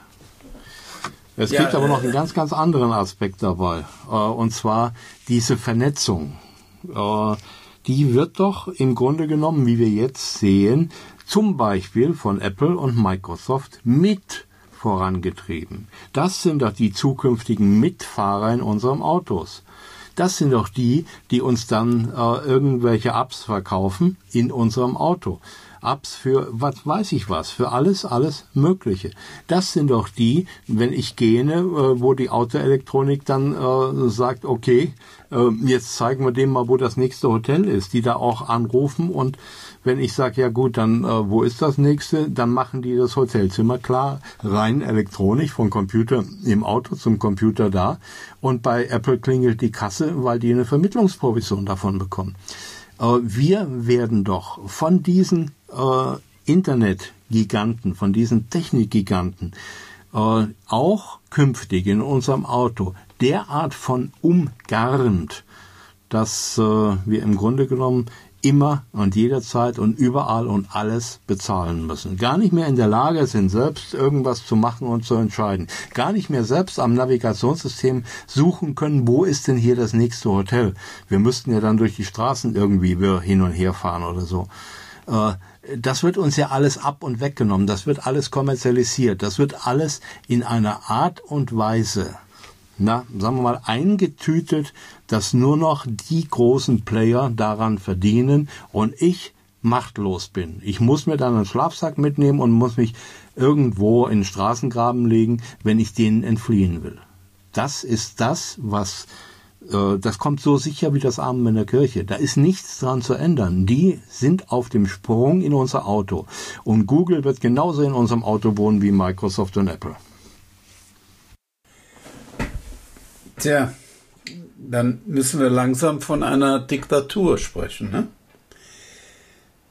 Es Ja, gibt aber noch äh, einen ganz, ganz anderen Aspekt dabei. Äh, Und zwar diese Vernetzung. Äh, Die wird doch im Grunde genommen, wie wir jetzt sehen, zum Beispiel von Apple und Microsoft mit vorangetrieben. Das sind doch die zukünftigen Mitfahrer in unseren Autos. Das sind doch die, die uns dann äh, irgendwelche Apps verkaufen in unserem Auto. Apps für was weiß ich was, für alles, alles Mögliche. Das sind doch die, wenn ich gähne, äh, wo die Autoelektronik dann äh, sagt, okay, äh, jetzt zeigen wir dem mal, wo das nächste Hotel ist, die da auch anrufen und wenn ich sage, ja gut, dann äh, wo ist das nächste, dann machen die das Hotelzimmer klar, rein elektronisch, vom Computer im Auto zum Computer da und bei Apple klingelt die Kasse, weil die eine Vermittlungsprovision davon bekommen. Äh, wir werden doch von diesen äh, Internetgiganten, von diesen Technikgiganten äh, auch künftig in unserem Auto derart von umgarnt, dass äh, wir im Grunde genommen immer und jederzeit und überall und alles bezahlen müssen. Gar nicht mehr in der Lage sind, selbst irgendwas zu machen und zu entscheiden. Gar nicht mehr selbst am Navigationssystem suchen können, wo ist denn hier das nächste Hotel. Wir müssten ja dann durch die Straßen irgendwie hin und her fahren oder so. Das wird uns ja alles ab und weggenommen. Das wird alles kommerzialisiert. Das wird alles in einer Art und Weise, na, sagen wir mal, eingetütet, dass nur noch die großen Player daran verdienen und ich machtlos bin. Ich muss mir dann einen Schlafsack mitnehmen und muss mich irgendwo in den Straßengraben legen, wenn ich denen entfliehen will. Das ist das, was, äh, das kommt so sicher wie das Amen in der Kirche. Da ist nichts dran zu ändern. Die sind auf dem Sprung in unser Auto. Und Google wird genauso in unserem Auto wohnen wie Microsoft und Apple. Tja, dann müssen wir langsam von einer Diktatur sprechen, ne?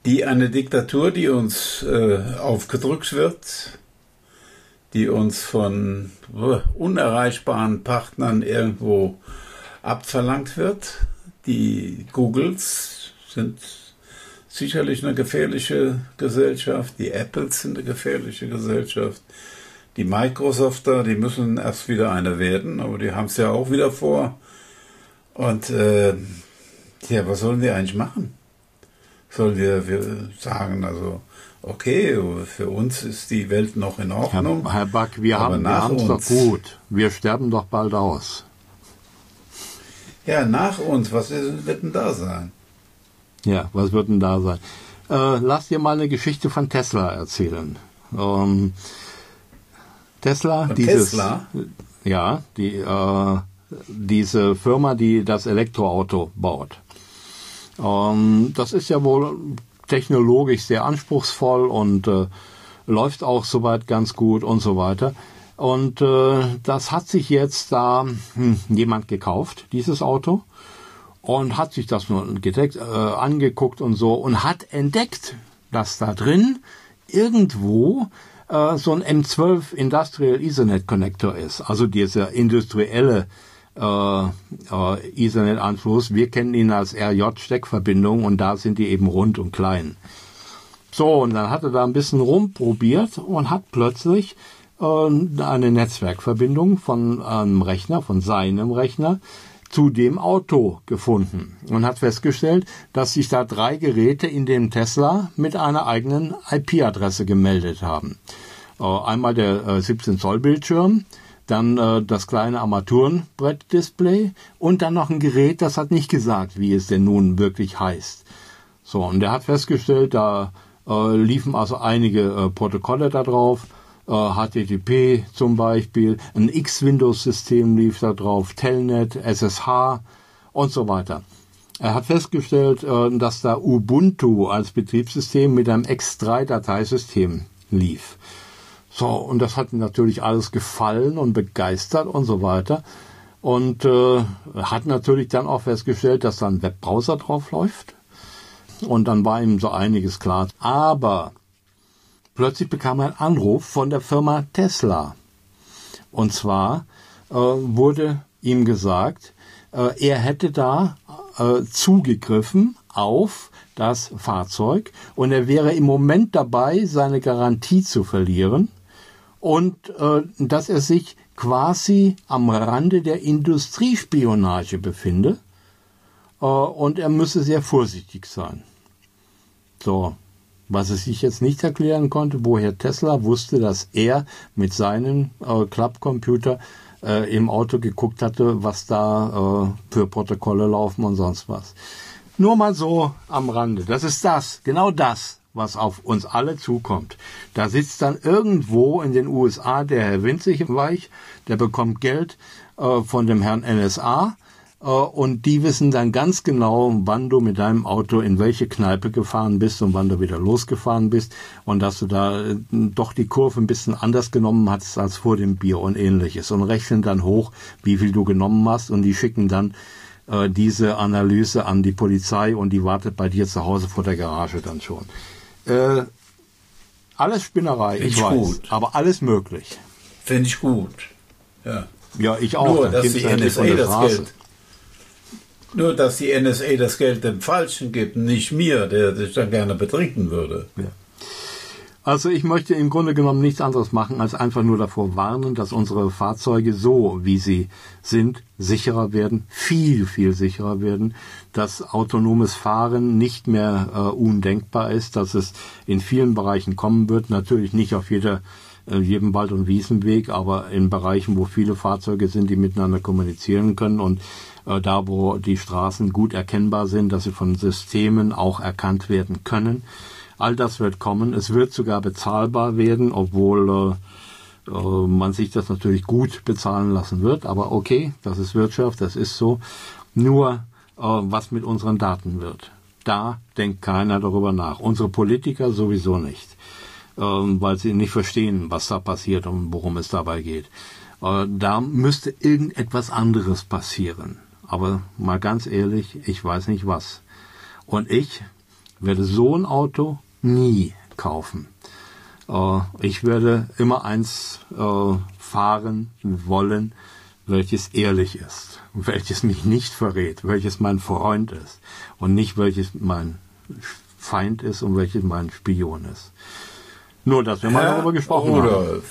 Die eine Diktatur, die uns äh, aufgedrückt wird, die uns von uh, unerreichbaren Partnern irgendwo abverlangt wird. Die Googles sind sicherlich eine gefährliche Gesellschaft, die Apples sind eine gefährliche Gesellschaft, die Microsofter, die müssen erst wieder eine werden, aber die haben es ja auch wieder vor. Und äh, ja, was sollen die eigentlich machen? Sollen wir, wir sagen, also okay, für uns ist die Welt noch in Ordnung. Herr, Herr Back, wir haben es doch gut. Wir sterben doch bald aus. Ja, nach uns, was ist, wird denn da sein? Ja, was wird denn da sein? Äh, lass dir mal eine Geschichte von Tesla erzählen. Ähm, Tesla, von dieses, Tesla? Ja, die, äh, diese Firma, die das Elektroauto baut. Ähm, das ist ja wohl technologisch sehr anspruchsvoll und äh, läuft auch soweit ganz gut und so weiter. Und äh, das hat sich jetzt da hm, jemand gekauft, dieses Auto, und hat sich das nur gedeckt, äh, angeguckt und so und hat entdeckt, dass da drin irgendwo äh, so ein M zwölf Industrial Ethernet Connector ist, also dieser industrielle äh, äh, Ethernet-Anschluss. Wir kennen ihn als R J-Steckverbindung und da sind die eben rund und klein. So, und dann hat er da ein bisschen rumprobiert und hat plötzlich eine Netzwerkverbindung von einem Rechner, von seinem Rechner, zu dem Auto gefunden und hat festgestellt, dass sich da drei Geräte in dem Tesla mit einer eigenen I P-Adresse gemeldet haben. Einmal der siebzehn Zoll Bildschirm, dann das kleine Armaturenbrettdisplay und dann noch ein Gerät, das hat nicht gesagt, wie es denn nun wirklich heißt. So, und er hat festgestellt, da äh, liefen also einige äh, Protokolle da drauf, H T T P zum Beispiel, ein X-Windows-System lief da drauf, Telnet, S S H und so weiter. Er hat festgestellt, dass da Ubuntu als Betriebssystem mit einem X drei Dateisystem lief. So, und das hat ihm natürlich alles gefallen und begeistert und so weiter. Und äh, hat natürlich dann auch festgestellt, dass da ein Webbrowser drauf läuft. Und dann war ihm so einiges klar. Aber plötzlich bekam er einen Anruf von der Firma Tesla. Und zwar äh, wurde ihm gesagt, äh, er hätte da äh, zugegriffen auf das Fahrzeug und er wäre im Moment dabei, seine Garantie zu verlieren und äh, dass er sich quasi am Rande der Industriespionage befinde äh, und er müsse sehr vorsichtig sein. So. Was es sich jetzt nicht erklären konnte, woher Tesla wusste, dass er mit seinem äh, Klappcomputer äh, im Auto geguckt hatte, was da äh, für Protokolle laufen und sonst was. Nur mal so am Rande. Das ist das, genau das, was auf uns alle zukommt. Da sitzt dann irgendwo in den U S A der Herr Winzig-Weich, der bekommt Geld äh, von dem Herrn N S A, und die wissen dann ganz genau, wann du mit deinem Auto in welche Kneipe gefahren bist und wann du wieder losgefahren bist und dass du da doch die Kurve ein bisschen anders genommen hast als vor dem Bier und ähnliches und rechnen dann hoch, wie viel du genommen hast und die schicken dann äh, diese Analyse an die Polizei und die wartet bei dir zu Hause vor der Garage dann schon. Äh, alles Spinnerei, ich, ich weiß, gut. Aber alles möglich. Finde ich gut, ja. Ja, ich auch. Nur, dass die N S A das Geld Nur, dass die N S A das Geld dem Falschen gibt, nicht mir, der sich dann gerne betrinken würde. Ja. Also ich möchte im Grunde genommen nichts anderes machen, als einfach nur davor warnen, dass unsere Fahrzeuge so, wie sie sind, sicherer werden, viel, viel sicherer werden, dass autonomes Fahren nicht mehr äh, undenkbar ist, dass es in vielen Bereichen kommen wird, natürlich nicht auf jeder jedem Wald- und Wiesenweg, aber in Bereichen, wo viele Fahrzeuge sind, die miteinander kommunizieren können und äh, da, wo die Straßen gut erkennbar sind, dass sie von Systemen auch erkannt werden können. All das wird kommen. Es wird sogar bezahlbar werden, obwohl äh, äh, man sich das natürlich gut bezahlen lassen wird. Aber okay, das ist Wirtschaft, das ist so. Nur, äh, was mit unseren Daten wird, da denkt keiner darüber nach. Unsere Politiker sowieso nicht. Weil sie nicht verstehen, was da passiert und worum es dabei geht. Da müsste irgendetwas anderes passieren. Aber mal ganz ehrlich, ich weiß nicht was. Und ich werde so ein Auto nie kaufen. Äh, ich werde immer eins äh, fahren wollen, welches ehrlich ist, welches mich nicht verrät, welches mein Freund ist und nicht welches mein Feind ist und welches mein Spion ist. Nur, dass wir mal darüber gesprochen Rudolf, haben.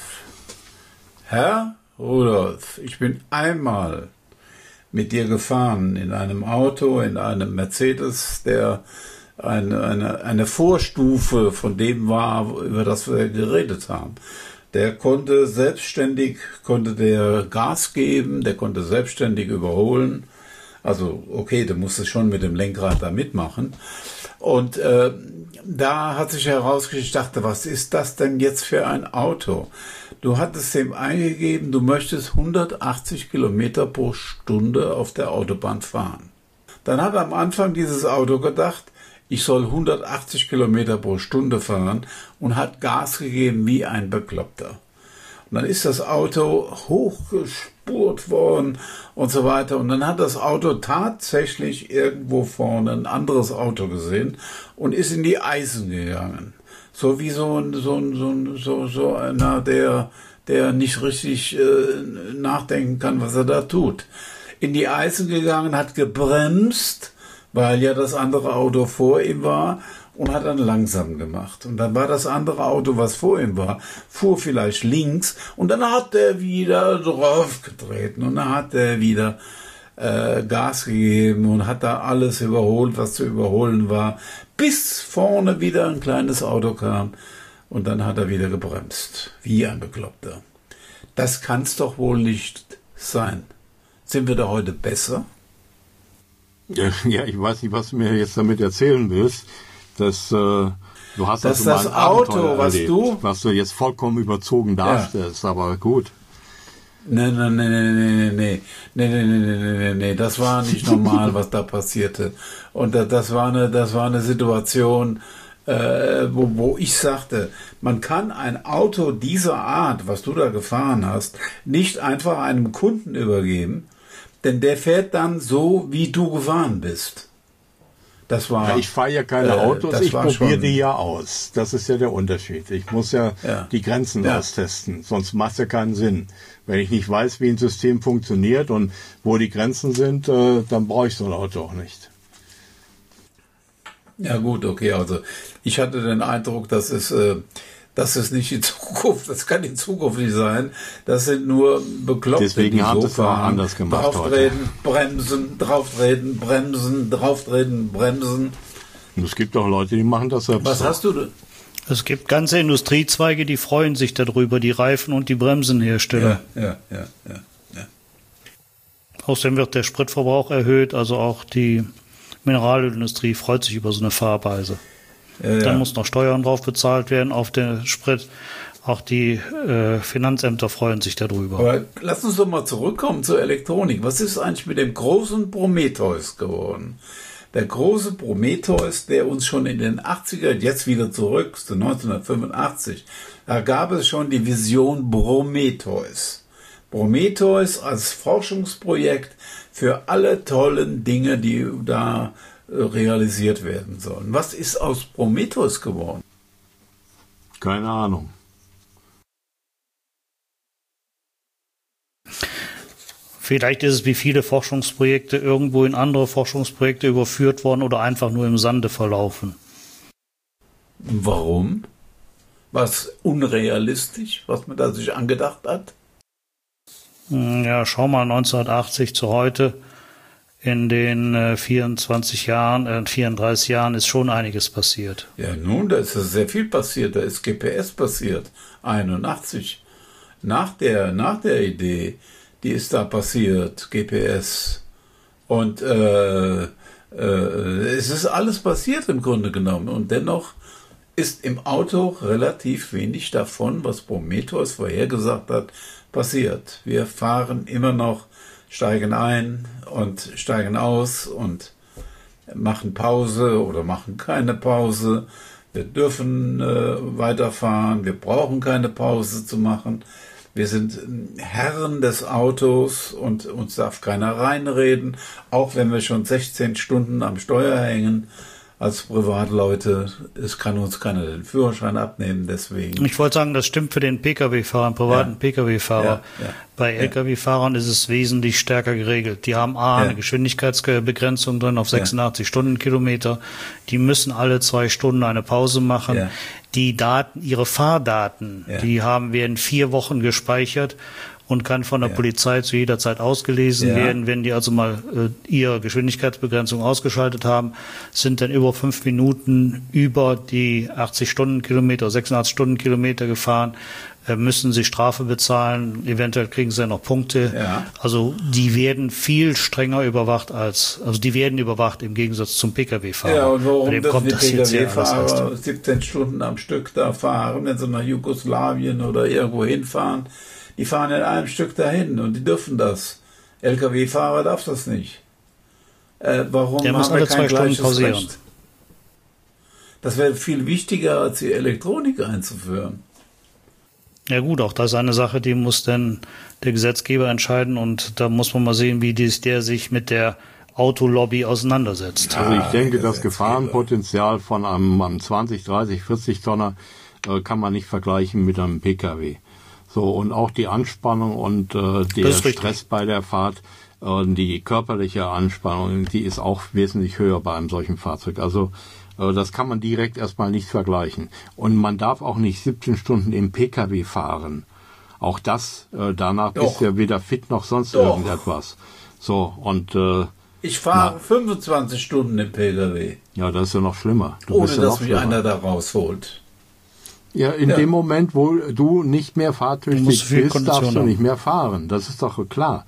Herr Rudolf, ich bin einmal mit dir gefahren in einem Auto, in einem Mercedes, der eine, eine, eine Vorstufe von dem war, über das wir geredet haben. Der konnte selbstständig, konnte der Gas geben, der konnte selbstständig überholen. Also okay, der musste schon mit dem Lenkrad da mitmachen. Und äh, da hat sich herausgestellt, ich dachte, was ist das denn jetzt für ein Auto? Du hattest dem eingegeben, du möchtest hundertachtzig Kilometer pro Stunde auf der Autobahn fahren. Dann hat am Anfang dieses Auto gedacht, ich soll hundertachtzig Kilometer pro Stunde fahren und hat Gas gegeben wie ein Bekloppter. Und dann ist das Auto hochgespurt worden und so weiter. Und dann hat das Auto tatsächlich irgendwo vorne ein anderes Auto gesehen und ist in die Eisen gegangen. So wie so ein, so ein, so ein, so, so einer, der, der nicht richtig äh, nachdenken kann, was er da tut. In die Eisen gegangen, hat gebremst, weil ja das andere Auto vor ihm war, und hat dann langsam gemacht. Und dann war das andere Auto, was vor ihm war, fuhr vielleicht links, und dann hat er wieder draufgetreten und dann hat er wieder äh, Gas gegeben und hat da alles überholt, was zu überholen war, bis vorne wieder ein kleines Auto kam, und dann hat er wieder gebremst, wie ein Bekloppter. Das kann's doch wohl nicht sein. Sind wir da heute besser? Ja, ja, ich weiß nicht, was du mir jetzt damit erzählen willst. Dass, äh, du hast dass das, das Auto, was erlebt, du, was du jetzt vollkommen überzogen darstellst, ja. Aber gut. Nee, nee, nee, nee, nee, nee, nee, nee, nee, nee, nee, das war nicht normal, was da passierte. Und das war eine, das war eine Situation, äh, wo, wo ich sagte, man kann ein Auto dieser Art, was du da gefahren hast, nicht einfach einem Kunden übergeben, denn der fährt dann so, wie du gefahren bist. Das war, ja, ich fahre ja keine äh, Autos, ich probiere die ja aus. Das ist ja der Unterschied. Ich muss ja, ja. die Grenzen ja. austesten, sonst macht es ja keinen Sinn. Wenn ich nicht weiß, wie ein System funktioniert und wo die Grenzen sind, äh, dann brauche ich so ein Auto auch nicht. Ja gut, okay, also ich hatte den Eindruck, dass es, äh, dass es nicht in Zukunft, das kann in Zukunft nicht sein, das sind nur Bekloppte, Deswegen die haben so sie es auch fahren, anders gemacht drauftreten, heute. bremsen, drauftreten, bremsen, drauftreten, bremsen. Und es gibt auch Leute, die machen das selbst. Was so. hast du denn? Es gibt ganze Industriezweige, die freuen sich darüber, die Reifen- und die Bremsenhersteller. Ja, ja, ja, ja, ja. Außerdem wird der Spritverbrauch erhöht, also auch die Mineralölindustrie freut sich über so eine Fahrweise. Ja, ja. Dann muss noch Steuern drauf bezahlt werden auf den Sprit. Auch die äh, Finanzämter freuen sich darüber. Aber lass uns doch mal zurückkommen zur Elektronik. Was ist eigentlich mit dem großen Prometheus geworden? Der große Prometheus, der uns schon in den achtziger, jetzt wieder zurück zu neunzehnhundertfünfundachtzig, da gab es schon die Vision Prometheus. Prometheus als Forschungsprojekt für alle tollen Dinge, die da realisiert werden sollen. Was ist aus Prometheus geworden? Keine Ahnung. Vielleicht ist es wie viele Forschungsprojekte irgendwo in andere Forschungsprojekte überführt worden oder einfach nur im Sande verlaufen. Warum? Was unrealistisch, was man da sich angedacht hat? Ja, schau mal, neunzehnhundertachtzig zu heute. In den äh, vierundzwanzig Jahren, äh, vierunddreißig Jahren ist schon einiges passiert. Ja, nun, da ist sehr viel passiert. Da ist G P S passiert. einundachtzig. Nach der, nach der Idee, die ist da passiert, G P S. Und äh, äh, es ist alles passiert im Grunde genommen. Und dennoch ist im Auto relativ wenig davon, was Prometheus vorhergesagt hat, passiert. Wir fahren immer noch, steigen ein und steigen aus und machen Pause oder machen keine Pause. Wir dürfen äh, weiterfahren, wir brauchen keine Pause zu machen. Wir sind Herren des Autos und uns darf keiner reinreden, auch wenn wir schon sechzehn Stunden am Steuer hängen. als Privatleute. Es kann uns keiner den Führerschein abnehmen, deswegen. Ich wollte sagen, das stimmt für den Pkw-Fahrer, einen privaten Ja. Pkw-Fahrer. Ja, ja. Bei L K W-Fahrern ist es wesentlich stärker geregelt. Die haben A, Ja. eine Geschwindigkeitsbegrenzung drin auf sechsundachtzig Stundenkilometer. Die müssen alle zwei Stunden eine Pause machen. Ja. Die Daten, ihre Fahrdaten, Ja. die haben, werden vier Wochen gespeichert und kann von der Ja. Polizei zu jeder Zeit ausgelesen Ja. werden. Wenn die also mal äh, ihre Geschwindigkeitsbegrenzung ausgeschaltet haben, sind dann über fünf Minuten über die achtzig Stundenkilometer, sechsundachtzig Stundenkilometer gefahren, äh, müssen sie Strafe bezahlen, eventuell kriegen sie noch Punkte. Ja. Also die werden viel strenger überwacht als, also die werden überwacht im Gegensatz zum Pkw-Fahrer. Ja, und Bei warum dem dürfen kommt die das jetzt ja alles erst. Pkw-Fahrer siebzehn Stunden am Stück da fahren, wenn sie nach Jugoslawien oder irgendwo hinfahren? Die fahren in einem Stück dahin und die dürfen das. L K W-Fahrer darf das nicht. Äh, warum Der muss haben wir alle kein zwei Stunden gleiches pausieren. Recht? Das wäre viel wichtiger, als die Elektronik einzuführen. Ja gut, auch das ist eine Sache, die muss dann der Gesetzgeber entscheiden und da muss man mal sehen, wie dies, der sich mit der Autolobby auseinandersetzt. Also ich denke, das Gesetzgeber. Gefahrenpotenzial von einem, einem zwanzig, dreißig, vierzig Tonner äh, kann man nicht vergleichen mit einem Pkw. So, und auch die Anspannung und äh, der Das ist richtig. Stress bei der Fahrt, äh, die körperliche Anspannung, die ist auch wesentlich höher bei einem solchen Fahrzeug. Also äh, das kann man direkt erstmal nicht vergleichen. Und man darf auch nicht siebzehn Stunden im Pkw fahren. Auch das, äh, danach Doch. bist du ja weder fit noch sonst Doch. irgendetwas. So, und äh, Ich fahre fünfundzwanzig Stunden im Pkw, ja, das ist ja noch schlimmer. Du ohne bist ja dass noch mich schlimmer. einer da rausholt. Ja, in Ja. dem Moment, wo du nicht mehr Du fahrtüchtig musst viel bist, Kondition darfst du haben. nicht mehr fahren. Das ist doch klar.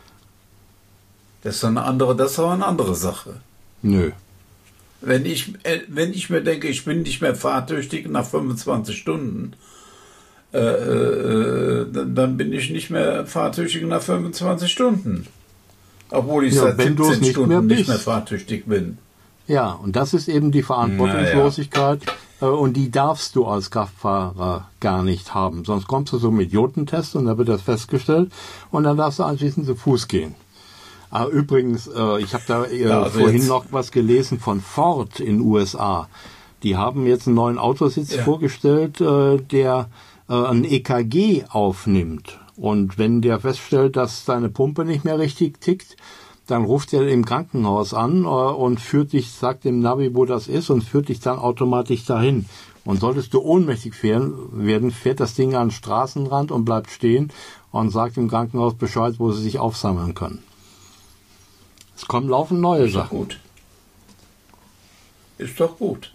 Das ist eine andere, das ist aber eine andere Sache. Nö. Wenn ich, äh, wenn ich mir denke, ich bin nicht mehr fahrtüchtig nach fünfundzwanzig Stunden, äh, äh, dann, dann bin ich nicht mehr fahrtüchtig nach fünfundzwanzig Stunden. Obwohl ich Ja, seit wenn du es siebzehn nicht Stunden mehr nicht bist. mehr fahrtüchtig bin. Ja, und das ist eben die Verantwortungslosigkeit. Äh, Und die darfst du als Kraftfahrer gar nicht haben. Sonst kommst du zum Idiotentest und da wird das festgestellt und dann darfst du anschließend zu Fuß gehen. Ah, übrigens, äh, ich habe da äh, Ja, also vorhin jetzt- noch was gelesen von Ford in den U S A. Die haben jetzt einen neuen Autositz Ja. vorgestellt, äh, der äh, ein E K G aufnimmt. Und wenn der feststellt, dass deine Pumpe nicht mehr richtig tickt, dann ruft er im Krankenhaus an äh, und führt dich, sagt dem Navi, wo das ist, und führt dich dann automatisch dahin. Und solltest du ohnmächtig fahren, werden, fährt das Ding an den Straßenrand und bleibt stehen und sagt dem Krankenhaus Bescheid, wo sie sich aufsammeln können. Es kommen laufend neue Ist doch Sachen. gut. Ist doch gut.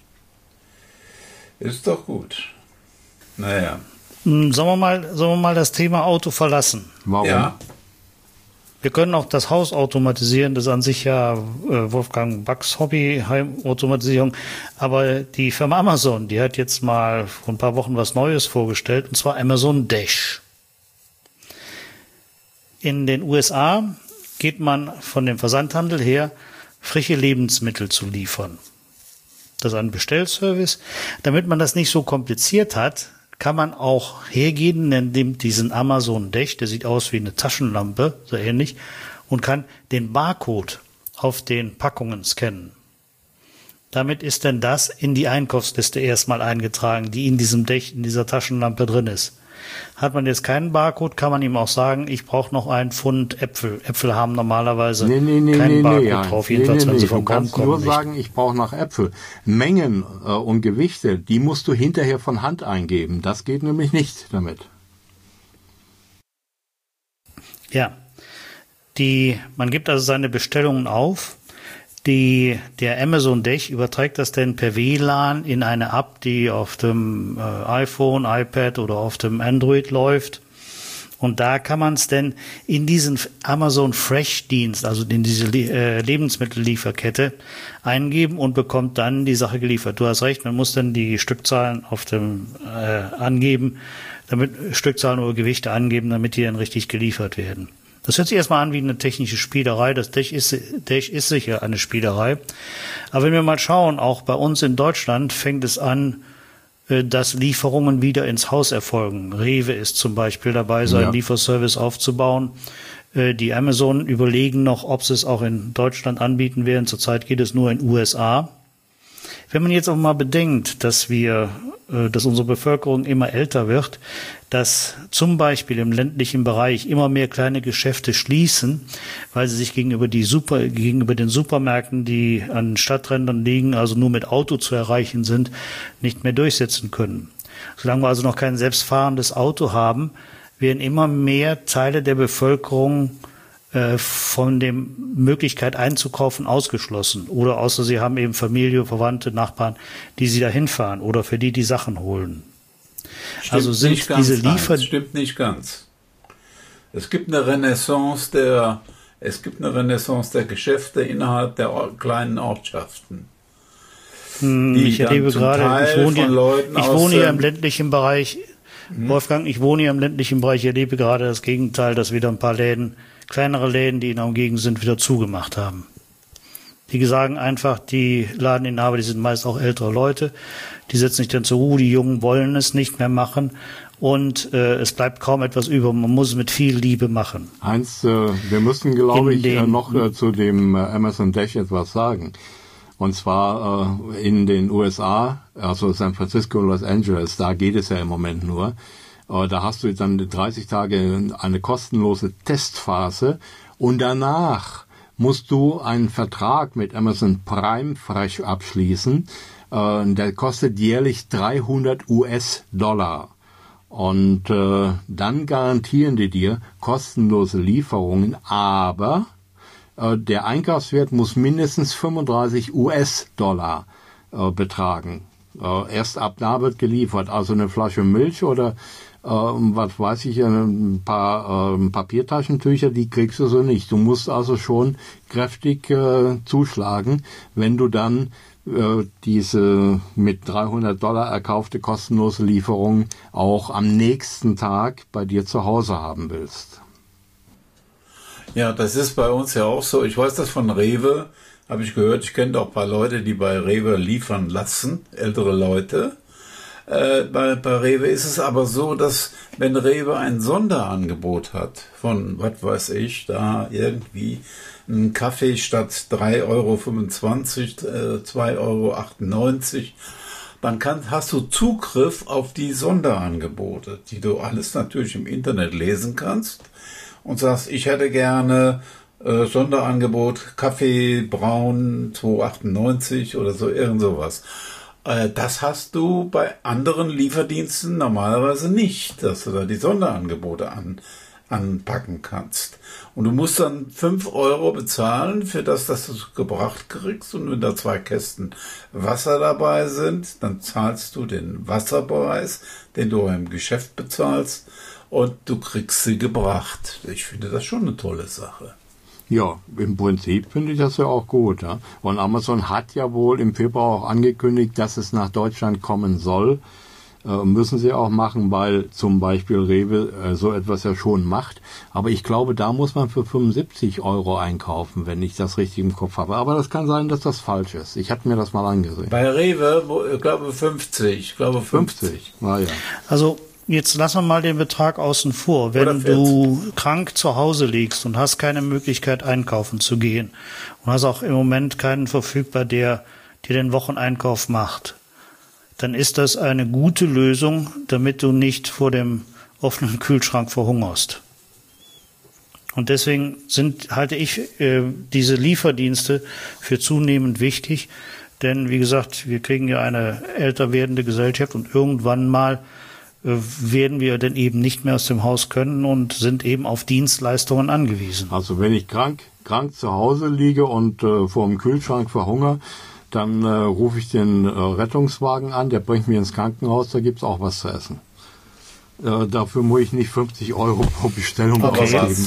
Ist doch gut. Naja. Hm, Sollen wir mal, sollen wir mal das Thema Auto verlassen? Warum? Ja. Wir können auch das Haus automatisieren, das ist an sich ja äh, Wolfgang Backs Hobby, Heimautomatisierung. Aber die Firma Amazon, die hat jetzt mal vor ein paar Wochen was Neues vorgestellt, und zwar Amazon Dash. In den U S A geht man von dem Versandhandel her, frische Lebensmittel zu liefern. Das ist ein Bestellservice. Damit man das nicht so kompliziert hat, kann man auch hergehen, nimmt diesen Amazon Dash, der sieht aus wie eine Taschenlampe, so ähnlich, und kann den Barcode auf den Packungen scannen. Damit ist denn das in die Einkaufsliste erstmal eingetragen, die in diesem Dash, in dieser Taschenlampe drin ist. Hat man jetzt keinen Barcode, kann man ihm auch sagen, ich brauche noch einen Pfund Äpfel. Äpfel haben normalerweise Nee, nee, nee, keinen nee, Barcode nee, ja. drauf, nee, jedenfalls nee, wenn sie nee. vom Du Baum kannst kommen. nur nicht. sagen, ich brauche noch Äpfel. Mengen äh, und Gewichte, die musst du hinterher von Hand eingeben. Das geht nämlich nicht damit. Ja, die, man gibt also seine Bestellungen auf. Die, der Amazon Dash überträgt das dann per W L A N in eine App, die auf dem äh, iPhone, iPad oder auf dem Android läuft. Und da kann man es denn in diesen Amazon Fresh Dienst, also in diese äh, Lebensmittellieferkette eingeben und bekommt dann die Sache geliefert. Du hast recht, man muss dann die Stückzahlen auf dem äh, angeben, damit Stückzahlen oder Gewichte angeben, damit die dann richtig geliefert werden. Das hört sich erstmal an wie eine technische Spielerei. Das Dash ist, Dash ist sicher eine Spielerei. Aber wenn wir mal schauen, auch bei uns in Deutschland fängt es an, dass Lieferungen wieder ins Haus erfolgen. Rewe ist zum Beispiel dabei, so einen Ja. Lieferservice aufzubauen. Die Amazon überlegen noch, ob sie es auch in Deutschland anbieten werden. Zurzeit geht es nur in U S A. Wenn man jetzt auch mal bedenkt, dass wir, dass unsere Bevölkerung immer älter wird, dass zum Beispiel im ländlichen Bereich immer mehr kleine Geschäfte schließen, weil sie sich gegenüber die Super, gegenüber den Supermärkten, die an Stadträndern liegen, also nur mit Auto zu erreichen sind, nicht mehr durchsetzen können. Solange wir also noch kein selbstfahrendes Auto haben, werden immer mehr Teile der Bevölkerung äh, von der Möglichkeit einzukaufen ausgeschlossen. Oder außer sie haben eben Familie, Verwandte, Nachbarn, die sie da hinfahren oder für die die Sachen holen. Stimmt also sind nicht ganz, diese Liefer... nein, stimmt nicht ganz. Es gibt eine Renaissance der, es gibt eine Renaissance der Geschäfte innerhalb der Or- kleinen Ortschaften. Hm, ich erlebe gerade, ich wohne, hier, ich wohne hier im ländlichen Bereich, hm? Wolfgang, ich wohne hier im ländlichen Bereich, ich erlebe gerade das Gegenteil, dass wieder ein paar Läden, kleinere Läden, die in der Umgebung sind, wieder zugemacht haben. Die sagen einfach, die Ladeninhaber, die sind meist auch ältere Leute, die setzen sich dann zur Ruhe, die Jungen wollen es nicht mehr machen und äh, es bleibt kaum etwas über, man muss es mit viel Liebe machen. Heinz, äh, wir müssen, glaube ich, äh, noch äh, zu dem äh, Amazon Dash etwas sagen. Und zwar äh, in den U S A, also San Francisco und Los Angeles, da geht es ja im Moment nur. Äh, da hast du dann dreißig Tage eine kostenlose Testphase und danach musst du einen Vertrag mit Amazon Prime Fresh abschließen. Äh, der kostet jährlich dreihundert US-Dollar. Und äh, dann garantieren die dir kostenlose Lieferungen, aber äh, der Einkaufswert muss mindestens fünfunddreißig US-Dollar äh, betragen. Äh, erst ab da wird geliefert. Also eine Flasche Milch oder äh, was weiß ich, ein paar äh, Papiertaschentücher, die kriegst du so nicht. Du musst also schon kräftig äh, zuschlagen, wenn du dann äh, diese mit dreihundert Dollar erkaufte kostenlose Lieferung auch am nächsten Tag bei dir zu Hause haben willst. Ja, das ist bei uns ja auch so. Ich weiß das von Rewe, habe ich gehört. Ich kenne auch ein paar Leute, die bei Rewe liefern lassen, ältere Leute. Äh, bei, bei Rewe ist es aber so, dass wenn Rewe ein Sonderangebot hat von, was weiß ich, da irgendwie ein Kaffee statt drei Euro fünfundzwanzig, äh, zwei Euro achtundneunzig, dann kann, hast du Zugriff auf die Sonderangebote, die du alles natürlich im Internet lesen kannst und sagst, ich hätte gerne äh, Sonderangebot Kaffee braun zwei Euro achtundneunzig oder so, irgend sowas. Das hast du bei anderen Lieferdiensten normalerweise nicht, dass du da die Sonderangebote an, anpacken kannst. Und du musst dann fünf Euro bezahlen für das, dass du es gebracht kriegst. Und wenn da zwei Kästen Wasser dabei sind, dann zahlst du den Wasserpreis, den du im Geschäft bezahlst, und du kriegst sie gebracht. Ich finde das schon eine tolle Sache. Ja, im Prinzip finde ich das ja auch gut. Ja. Und Amazon hat ja wohl im Februar auch angekündigt, dass es nach Deutschland kommen soll. Äh, müssen sie auch machen, weil zum Beispiel Rewe äh, so etwas ja schon macht. Aber ich glaube, da muss man für fünfundsiebzig Euro einkaufen, wenn ich das richtig im Kopf habe. Aber das kann sein, dass das falsch ist. Ich hatte mir das mal angesehen. Bei Rewe, wo, ich glaube fünfzig. Ich glaube fünfzig. Ah, ja. Also jetzt lassen wir mal den Betrag außen vor. Wenn du krank zu Hause liegst und hast keine Möglichkeit, einkaufen zu gehen und hast auch im Moment keinen verfügbar, der dir den Wocheneinkauf macht, dann ist das eine gute Lösung, damit du nicht vor dem offenen Kühlschrank verhungerst. Und deswegen sind, halte ich äh, diese Lieferdienste für zunehmend wichtig, denn wie gesagt, wir kriegen ja eine älter werdende Gesellschaft und irgendwann mal werden wir denn eben nicht mehr aus dem Haus können und sind eben auf Dienstleistungen angewiesen. Also wenn ich krank, krank zu Hause liege und äh, vor dem Kühlschrank verhungere, dann äh, rufe ich den äh, Rettungswagen an, der bringt mich ins Krankenhaus, da gibt's auch was zu essen. Äh, dafür muss ich nicht fünfzig Euro pro Bestellung okay. ausgeben.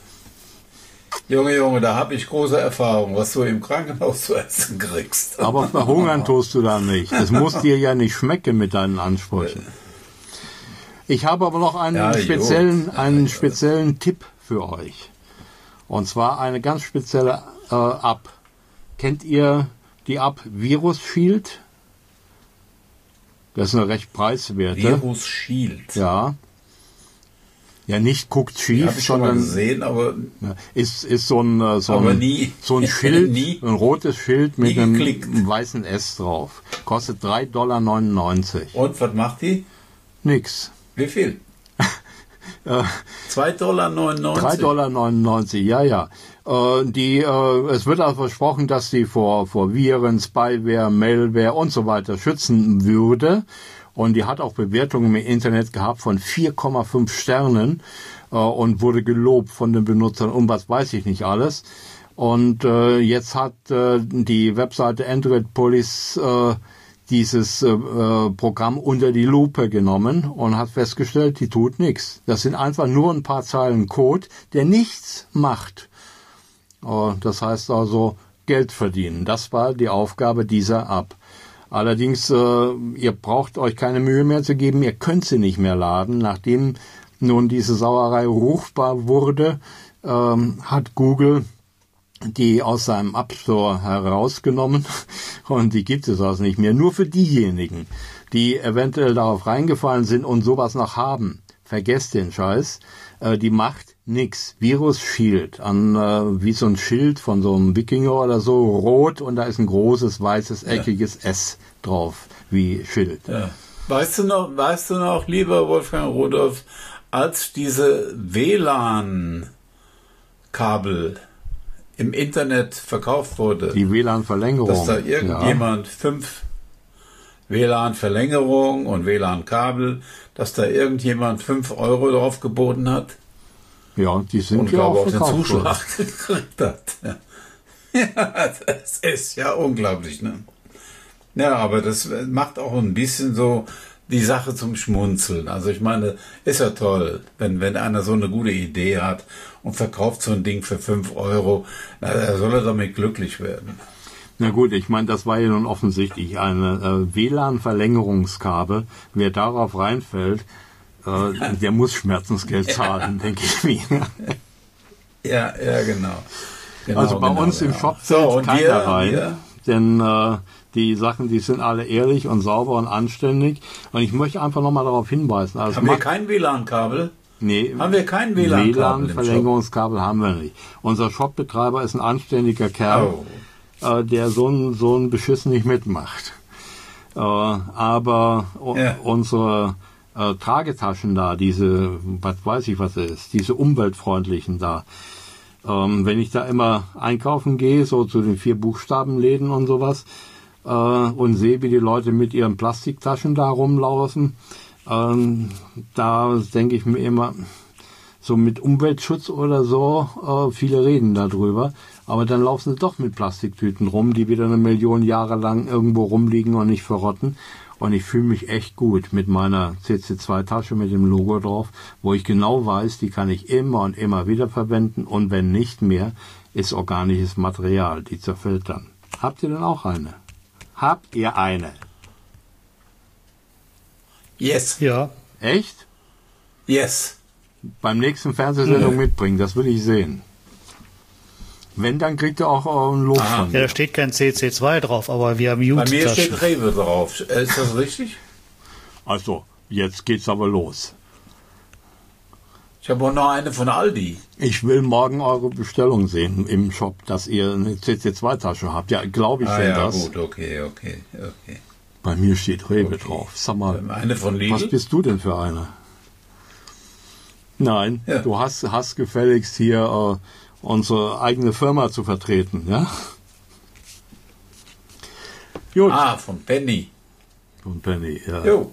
Junge, Junge, da habe ich große Erfahrung, was du im Krankenhaus zu essen kriegst. Aber verhungern tust du da nicht. Es muss dir ja nicht schmecken mit deinen Ansprüchen. Ich habe aber noch einen ja, speziellen, einen speziellen Tipp für euch. Und zwar eine ganz spezielle äh, App. Kennt ihr die App Virus Shield? Das ist eine recht preiswerte. Virus Shield. Ja. Ja, nicht guckt schief, Habe ich schon mal sondern gesehen, aber ist, ist so ein, so Aber ein, nie. so ein Schild, Nie. ein rotes Schild mit Nie einem geklickt. weißen S drauf. Kostet drei Dollar neunundneunzig. und was macht die? Nix. Wie viel? zwei Dollar neunundneunzig. drei Dollar neunundneunzig, ja, ja. Äh, die, äh, es wird auch versprochen, dass die vor, vor Viren, Spyware, Malware und so weiter schützen würde. Und die hat auch Bewertungen im Internet gehabt von vier Komma fünf Sternen äh, und wurde gelobt von den Benutzern und was weiß ich nicht alles. Und äh, jetzt hat äh, die Webseite Android Police äh, dieses äh, Programm unter die Lupe genommen und hat festgestellt, die tut nichts. Das sind einfach nur ein paar Zeilen Code, der nichts macht. Äh, das heißt also Geld verdienen. Das war die Aufgabe dieser App. Allerdings, äh, ihr braucht euch keine Mühe mehr zu geben, ihr könnt sie nicht mehr laden. Nachdem nun diese Sauerei rufbar wurde, ähm, hat Google die aus seinem App Store herausgenommen und die gibt es also nicht mehr. Nur für diejenigen, die eventuell darauf reingefallen sind und sowas noch haben. Vergesst den Scheiß. Äh, die macht nix. Virus Shield, an, äh, wie so ein Schild von so einem Wikinger oder so, rot und da ist ein großes, weißes, eckiges ja. S drauf, wie Schild. Ja. Weißt du noch, weißt du noch, lieber Wolfgang Rudolph, als diese W L A N-Kabel im Internet verkauft wurde, die W L A N-Verlängerung, dass da irgendjemand ja. fünf W L A N-Verlängerung und W L A N-Kabel, dass da irgendjemand fünf Euro drauf geboten hat? Ja, die sind und ja glaube auch auch den worden. Zuschlag gekriegt hat. Ja. ja, das ist ja unglaublich, ne? Ja, aber das macht auch ein bisschen so die Sache zum Schmunzeln. Also ich meine, ist ja toll, wenn, wenn einer so eine gute Idee hat und verkauft so ein Ding für fünf Euro, na, da soll er damit glücklich werden. Na gut, ich meine, das war ja nun offensichtlich eine äh, W L A N-Verlängerungskabel. Wer darauf reinfällt, äh, der muss Schmerzensgeld zahlen, ja. denke ich mir. Ja, ja, genau. genau also bei genau, uns genau. im Shop so, fällt und keiner wir, rein, wir? denn äh, die Sachen, die sind alle ehrlich und sauber und anständig. Und ich möchte einfach nochmal darauf hinweisen. Also haben wir kein W L A N-Kabel? Nee, haben wir kein W L A W L A N-Kabel N-Verlängerungskabel haben wir nicht. Unser Shopbetreiber ist ein anständiger Kerl, oh. äh, der so einen so einen Beschiss nicht mitmacht. Äh, aber ja. unsere äh, Tragetaschen da, diese, was weiß ich was es ist, diese umweltfreundlichen da, ähm, wenn ich da immer einkaufen gehe, so zu den vier Buchstabenläden und sowas, äh, und sehe, wie die Leute mit ihren Plastiktaschen da rumlaufen, ähm, da denke ich mir immer, so mit Umweltschutz oder so, äh, viele reden darüber, aber dann laufen sie doch mit Plastiktüten rum, die wieder eine Million Jahre lang irgendwo rumliegen und nicht verrotten. Und ich fühle mich echt gut mit meiner C C zwei Tasche mit dem Logo drauf, wo ich genau weiß, die kann ich immer und immer wieder verwenden und wenn nicht mehr, ist organisches Material, die zerfällt dann. Habt ihr denn auch eine? Habt ihr eine? Yes. Ja. Echt? Yes. Beim nächsten Fernsehsendung ja. mitbringen, das will ich sehen. Wenn, dann kriegt ihr auch ein Lob von Ja, da steht kein C C zwei drauf, aber wir haben Mute-Taschen. Bei mir steht Rewe drauf. Ist das richtig? Also, jetzt geht's aber los. Ich habe auch noch eine von Aldi. Ich will morgen eure Bestellung sehen im Shop, dass ihr eine C C zwei Tasche habt. Ja, glaube ich ah, denn ja, das. gut, okay, okay, okay. Bei mir steht Rewe okay. drauf. Sag mal, eine von Lidl? Was bist du denn für eine? Nein, ja. du hast, hast gefälligst hier... Äh, unsere eigene Firma zu vertreten, ja? Gut. Ah, von Penny. Von Penny, ja. Jo.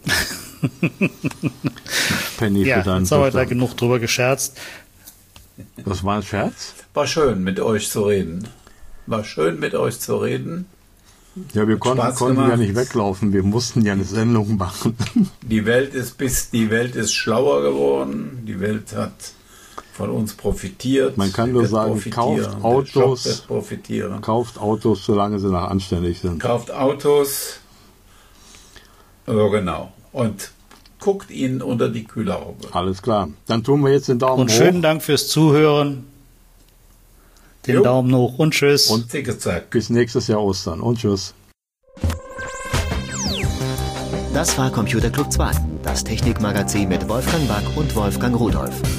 Penny ja, für deinen jetzt haben wir da genug drüber gescherzt. Das war ein Scherz? War schön, mit euch zu reden. War schön, mit euch zu reden. Ja, wir konnten, konnten ja nicht weglaufen, wir mussten ja eine Sendung machen. Die Welt ist bis, die Welt ist schlauer geworden, die Welt hat von uns profitiert. Man kann nur sagen, kauft Autos, kauft Autos, solange sie noch anständig sind. Kauft Autos, ja genau, und guckt ihnen unter die Kühlerhaube. Alles klar, dann tun wir jetzt den Daumen und hoch. Und schönen Dank fürs Zuhören. Den jo. Daumen hoch und tschüss. Und bis nächstes Jahr Ostern und tschüss. Das war Computer Club zwei, das Technikmagazin mit Wolfgang Back und Wolfgang Rudolph.